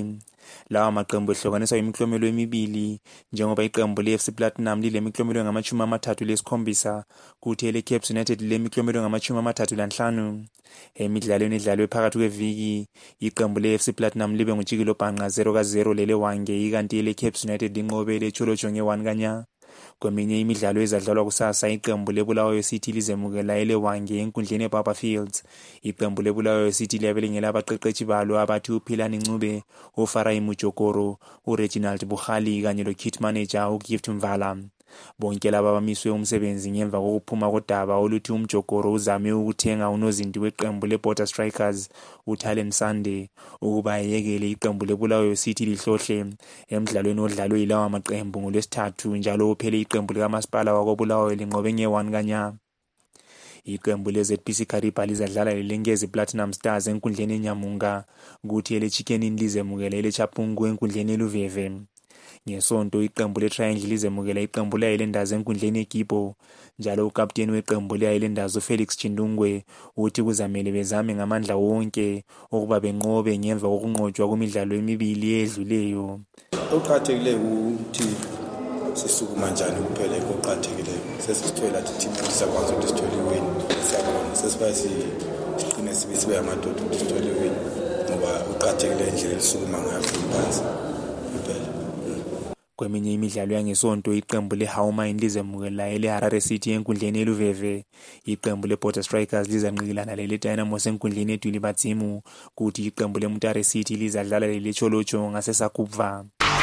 Lawa maqembu ehlukaniswa imiklomelo emibili njengoba iqembu le-FC Platinum lilemiklomelo engama-37 kuthi ele-Caps United lilemiklomelo engama-35. Emidlalweni edlalwe phakathi kweviki iqembu le-FC Platinum libe ngujikelo bhanqa 0-0 lele-Hwange ikanti ele-Caps United linqobe ele-Cholocho nge-1-0. Kweminye imidlalo ezadlalwa kusasa iqembu leBulawayo City lizemukela ele-Hwange enkundleni eBaba Fields. Iqembu leBulawayo City liyabelengela abaqeqeshi balo abathi uPhilani Ncube, uFarai Mujokoro, uReginald Bukhali kanye lo-kit manager uGift Mvala. Bonke laba bamiswe umsebenzi ngemva kokuphuma kodaba oluthi uMjokoro uzame ukuthenga unozinti weqembu leBorder Strikers uTalent Sunday ukuba ayekele iqembu leBulawayo City lihlohle emidlalweni odlalwe yilawa maqembu ngolwesithathu njalo uphele iqembu likamasipala wakoBulawayo linqobe nge-1-0. Iqembu leZPC Kariba lizadlala leLengezi Platinum Stars enkundleni eNyamunga kuthi ele-Chicken Inn lizemukela ele-Chapungu enkundleni eLuveve. Ngesonto iqembu le-Triangle lizemukela iqembu le-Highlanders enkundleni eGibo njalo ukapteni weqembu le-Highlanders uFelix Chindungwe uthi kuzamele bezame ngamandla wonke ukuba benqobe ngemva kokunqotshwa kwemidlalo emibili edluleyo. Oqhathekile ukuthi sisukuma njani kuphela oqhathekileyo sesithola team sakwazi ukuthi sithole iwin siyabona sesibazi siqine sibe amadoda ukuthi sithole iwin ngoba uqhathekile indlela elisukuma ngayo phansi kuphela. Kweminye imidlalo yangesonto iqembu leHaumine lizemukela ele-Harare City enkundleni eLuveve. Iqembu leBorder Strikers lizanqikilana lele-Dynamos enkundleni eDuli Batsimu kuthi iqembu leMutare City lizadlala lele-Cholocho ngaseSakubva.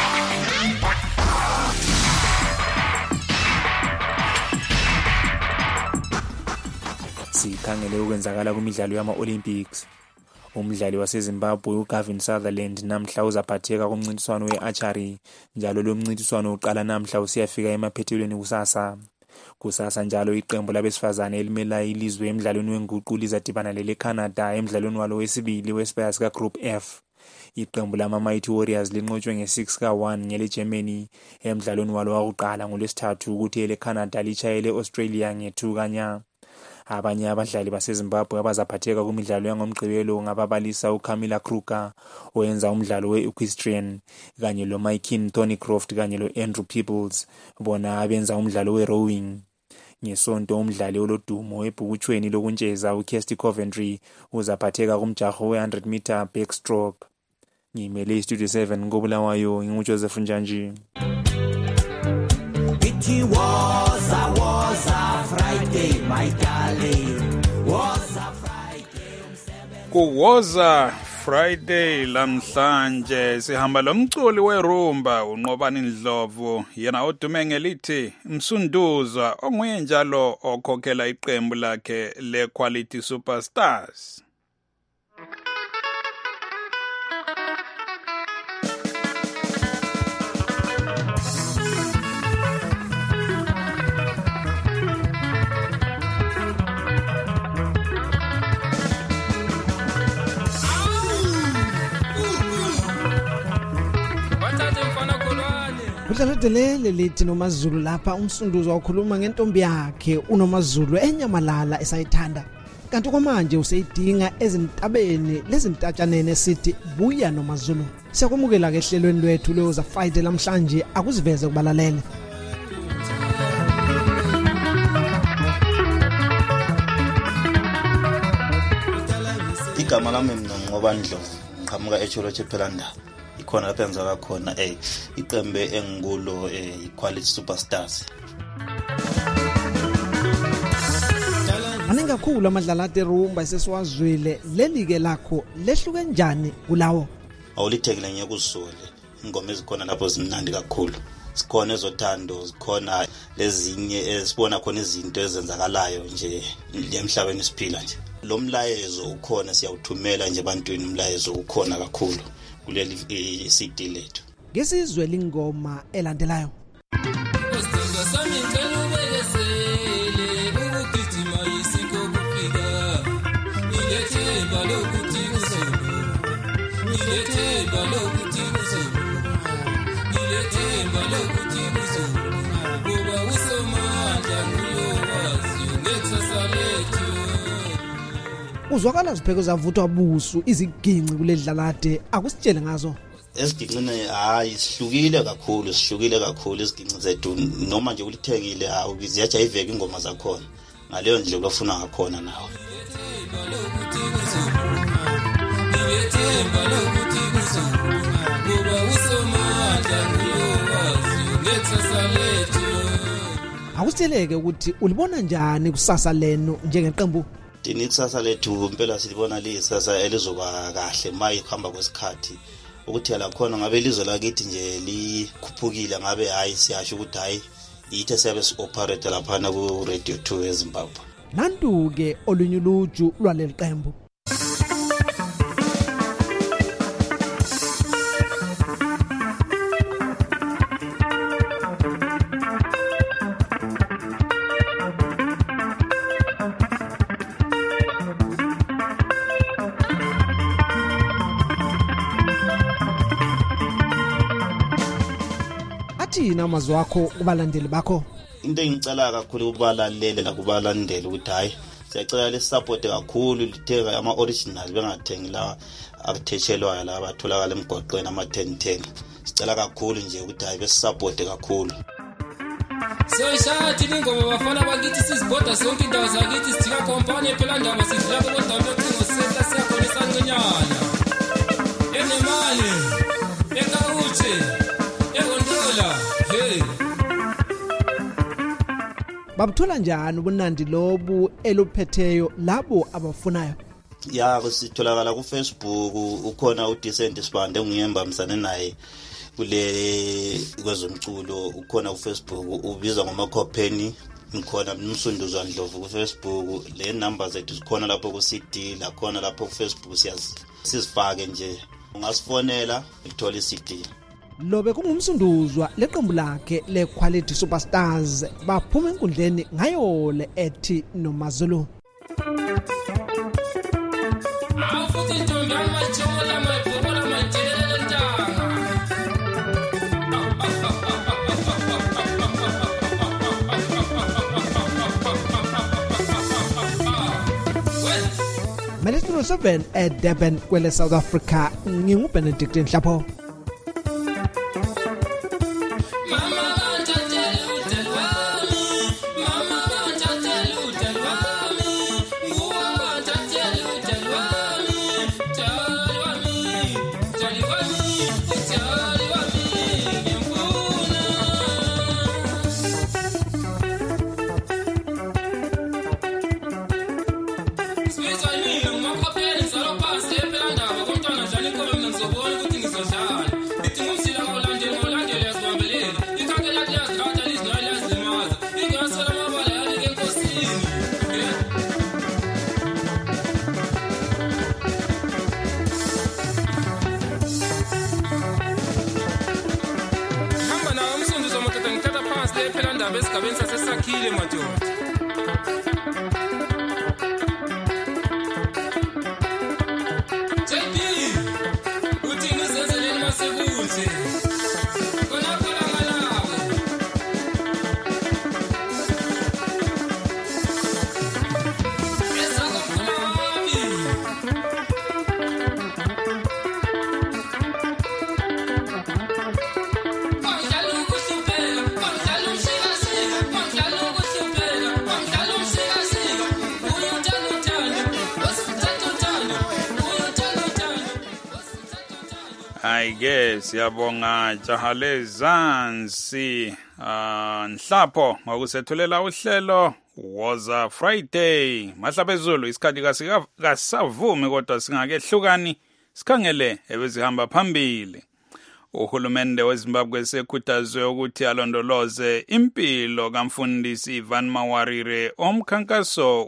Sikhangele ukwenzakala kwimidlalo yama-Olympics. Umdlali waseZimbabwe uGavin Sutherland namhla uzaphatheka kumncintiswano we-archery njalo lo mncintiswano uqala namhla usiyafika emaphethelweni kusasa njalo iqembu labesifazane elimela ilizwe emidlalweni wenguqu lizadibana lele-Canada emidlalweni walo wesibili wesibaya sika-Group F. Iqembu lama-Mighty Warriors linqotshwe nge-6-1 ngele-Germany emidlalweni walo wakuqala ngolwesithathu ukuthi ele-Canada litshayele Australia nge-2-0. Abanye abadlali baseZimbabwe abazaphatheka kumidlalo yangomgqibelo ngababalisa uCamilla Kruger oyenza umdlalo we-equestrian kanye lo-Maikin Thornycroft kanye lo-Andrew Peoples bona abenza umdlalo we-rowing. Ngesonto umdlali olodumo ebhukutshweni lokuntsheza uKirsty Coventry uzaphatheka kumjaho we-100 meter backstroke. Ngimele iStudio 7 ngoBulawayo nginguJoseph Njanji. It was a Friday, my darling. Was a Friday. Kuwoza Friday lamhlanje sihamba lomculi werumba uNqobani Ndlovu yena odume ngelithi Msunduzwa onguye njalo okhokhela iqembu lakhe leQuality Superstars. Udlaledelele lithi noMazulu lapha uMsunduzwa wakhuluma ngentombi yakhe uNoMazulu eNyamalala esayithanda kanti kwamanje useyidinga ezintabeni lezintatshanene sithi buya noMazulu. Siyakumukela ke ehlelweni lwethu lezo Friday lamhlanje akuziveze kubalalele. Igama lami mina Nqobani Ndlovu qhamuka eCholoche Phelanda. Ikhona lapha enza khona iqembe engikulo iQuality Superstars. Maningi kakhulu amadlala aterumba esesiwazwile leli ke lakho lehluke njani kulawo? Awulithekile ngeke uzisole. Ingoma ezikhona lapho zimnandi kakhulu. Sikhona ezothando, sikhona lezinye esibona khona izinto ezenzakalayo nje emhlabeni siphila nje. Lo mlayezo ukhona siyawuthumela nje ebantwini umlayezo ukhona kakhulu. Kuleli CD lethu. Ngesizwe lingoma elandelayo. Usidinga sami ngicela ubekesele ukugijima yisiko kufika. Ngilethemba lokuthi kuzolo. Ngilethemba lokuthi kuzolo. Ngilethemba lokuthi kuzolo. Kuba usomandla uyowazi ngekusasa lethu. Uzwakala zipheko zavuthwa busu iziginci kuledlalade akusitshele ngazo. esiginqine sihlukile kakhulu isiginqi zethu noma nje ulithengile ziyajayiveka ingoma zakhona ngaleyo ndlela lofuna ngakhona nawe. Akusitheleke ukuthi ulibona njani kusasa lenu njengeqembu? Ikusasa lethu impela silibona liyisasa elizoba kahle maye khamba kwesikhathi ukuthi yala khona ngabe ilizwe lakithi nje likhuphukile ngabe siyasho ukuthi yithi siyabe si-operate laphana ku-Radio 2 eZimbabwe. Nantu-ke olunye uluju lwaleli qembu. Athina amazwi akho kubalandeli bakho? Into engicela kakhulu kubalaleli kubalandeli ukuthi siyacela le-support kakhulu litheka ama-original bengathengi la abathethelwayo la abatholakala emgoqweni ama-1010. Sicela kakhulu nje ukuthi besi-support kakhulu. Siyayishaya thina ingoma bafana bakithi sizibhoda sonke indawo zakithi sithika kompani phela ndaba sidlula kodwa locingo sehla siyakhona isancinyana. Enemali, ekawuthi, ekondola, hey. Babuthola njani ubunandi lobu eluphetheyo labo abafunayo? Ya kusitholakala ku Facebook ukhona uDecent Sibande ngiyembamisane naye kule kwezomculo ukhona ku Facebook ubizwa ngoma Khopheni ngikhona Msunduzo Ndlovu ku Facebook le number zethu zikhona lapho ku CD la khona lapho ku Facebook sizifake nje ungasifonela uthola iCD. Lobe kungumsunduzwa leqembu lakhe leQuality Superstars baphuma enkundleni ngayo le ethi noMazulu. Metro 7 at Durban kwele South Africa nginguBenedict Nhlapho. Siyabonga Jahale Zansi Nhlapho ngokusethulela uhlelo Woza Friday mahlabezulu isikhathi kasavumi kodwa singakehlukani sikhangele ebezihamba phambili. Uhulumende weZimbabwe sekhuthazwe ukuthi alondoloze impilo kamfundisi Ivan Mawarire omkhankaso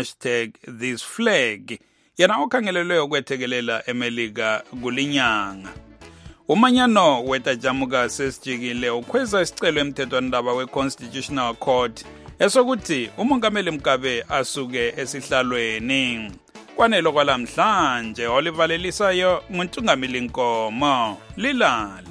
#ThisFlag yena okhangelelwe ukwethekelela eMelika kulinyanga. Umanyano wetajamuka sesijikile ukhweza isicelo emthethwandaba we-Constitutional Court esokuthi umongameli Mugabe asuke esihlalweni. Kwanelo kwalamhlanje olivalelisayo nguNtungamili Nkomo Lilale.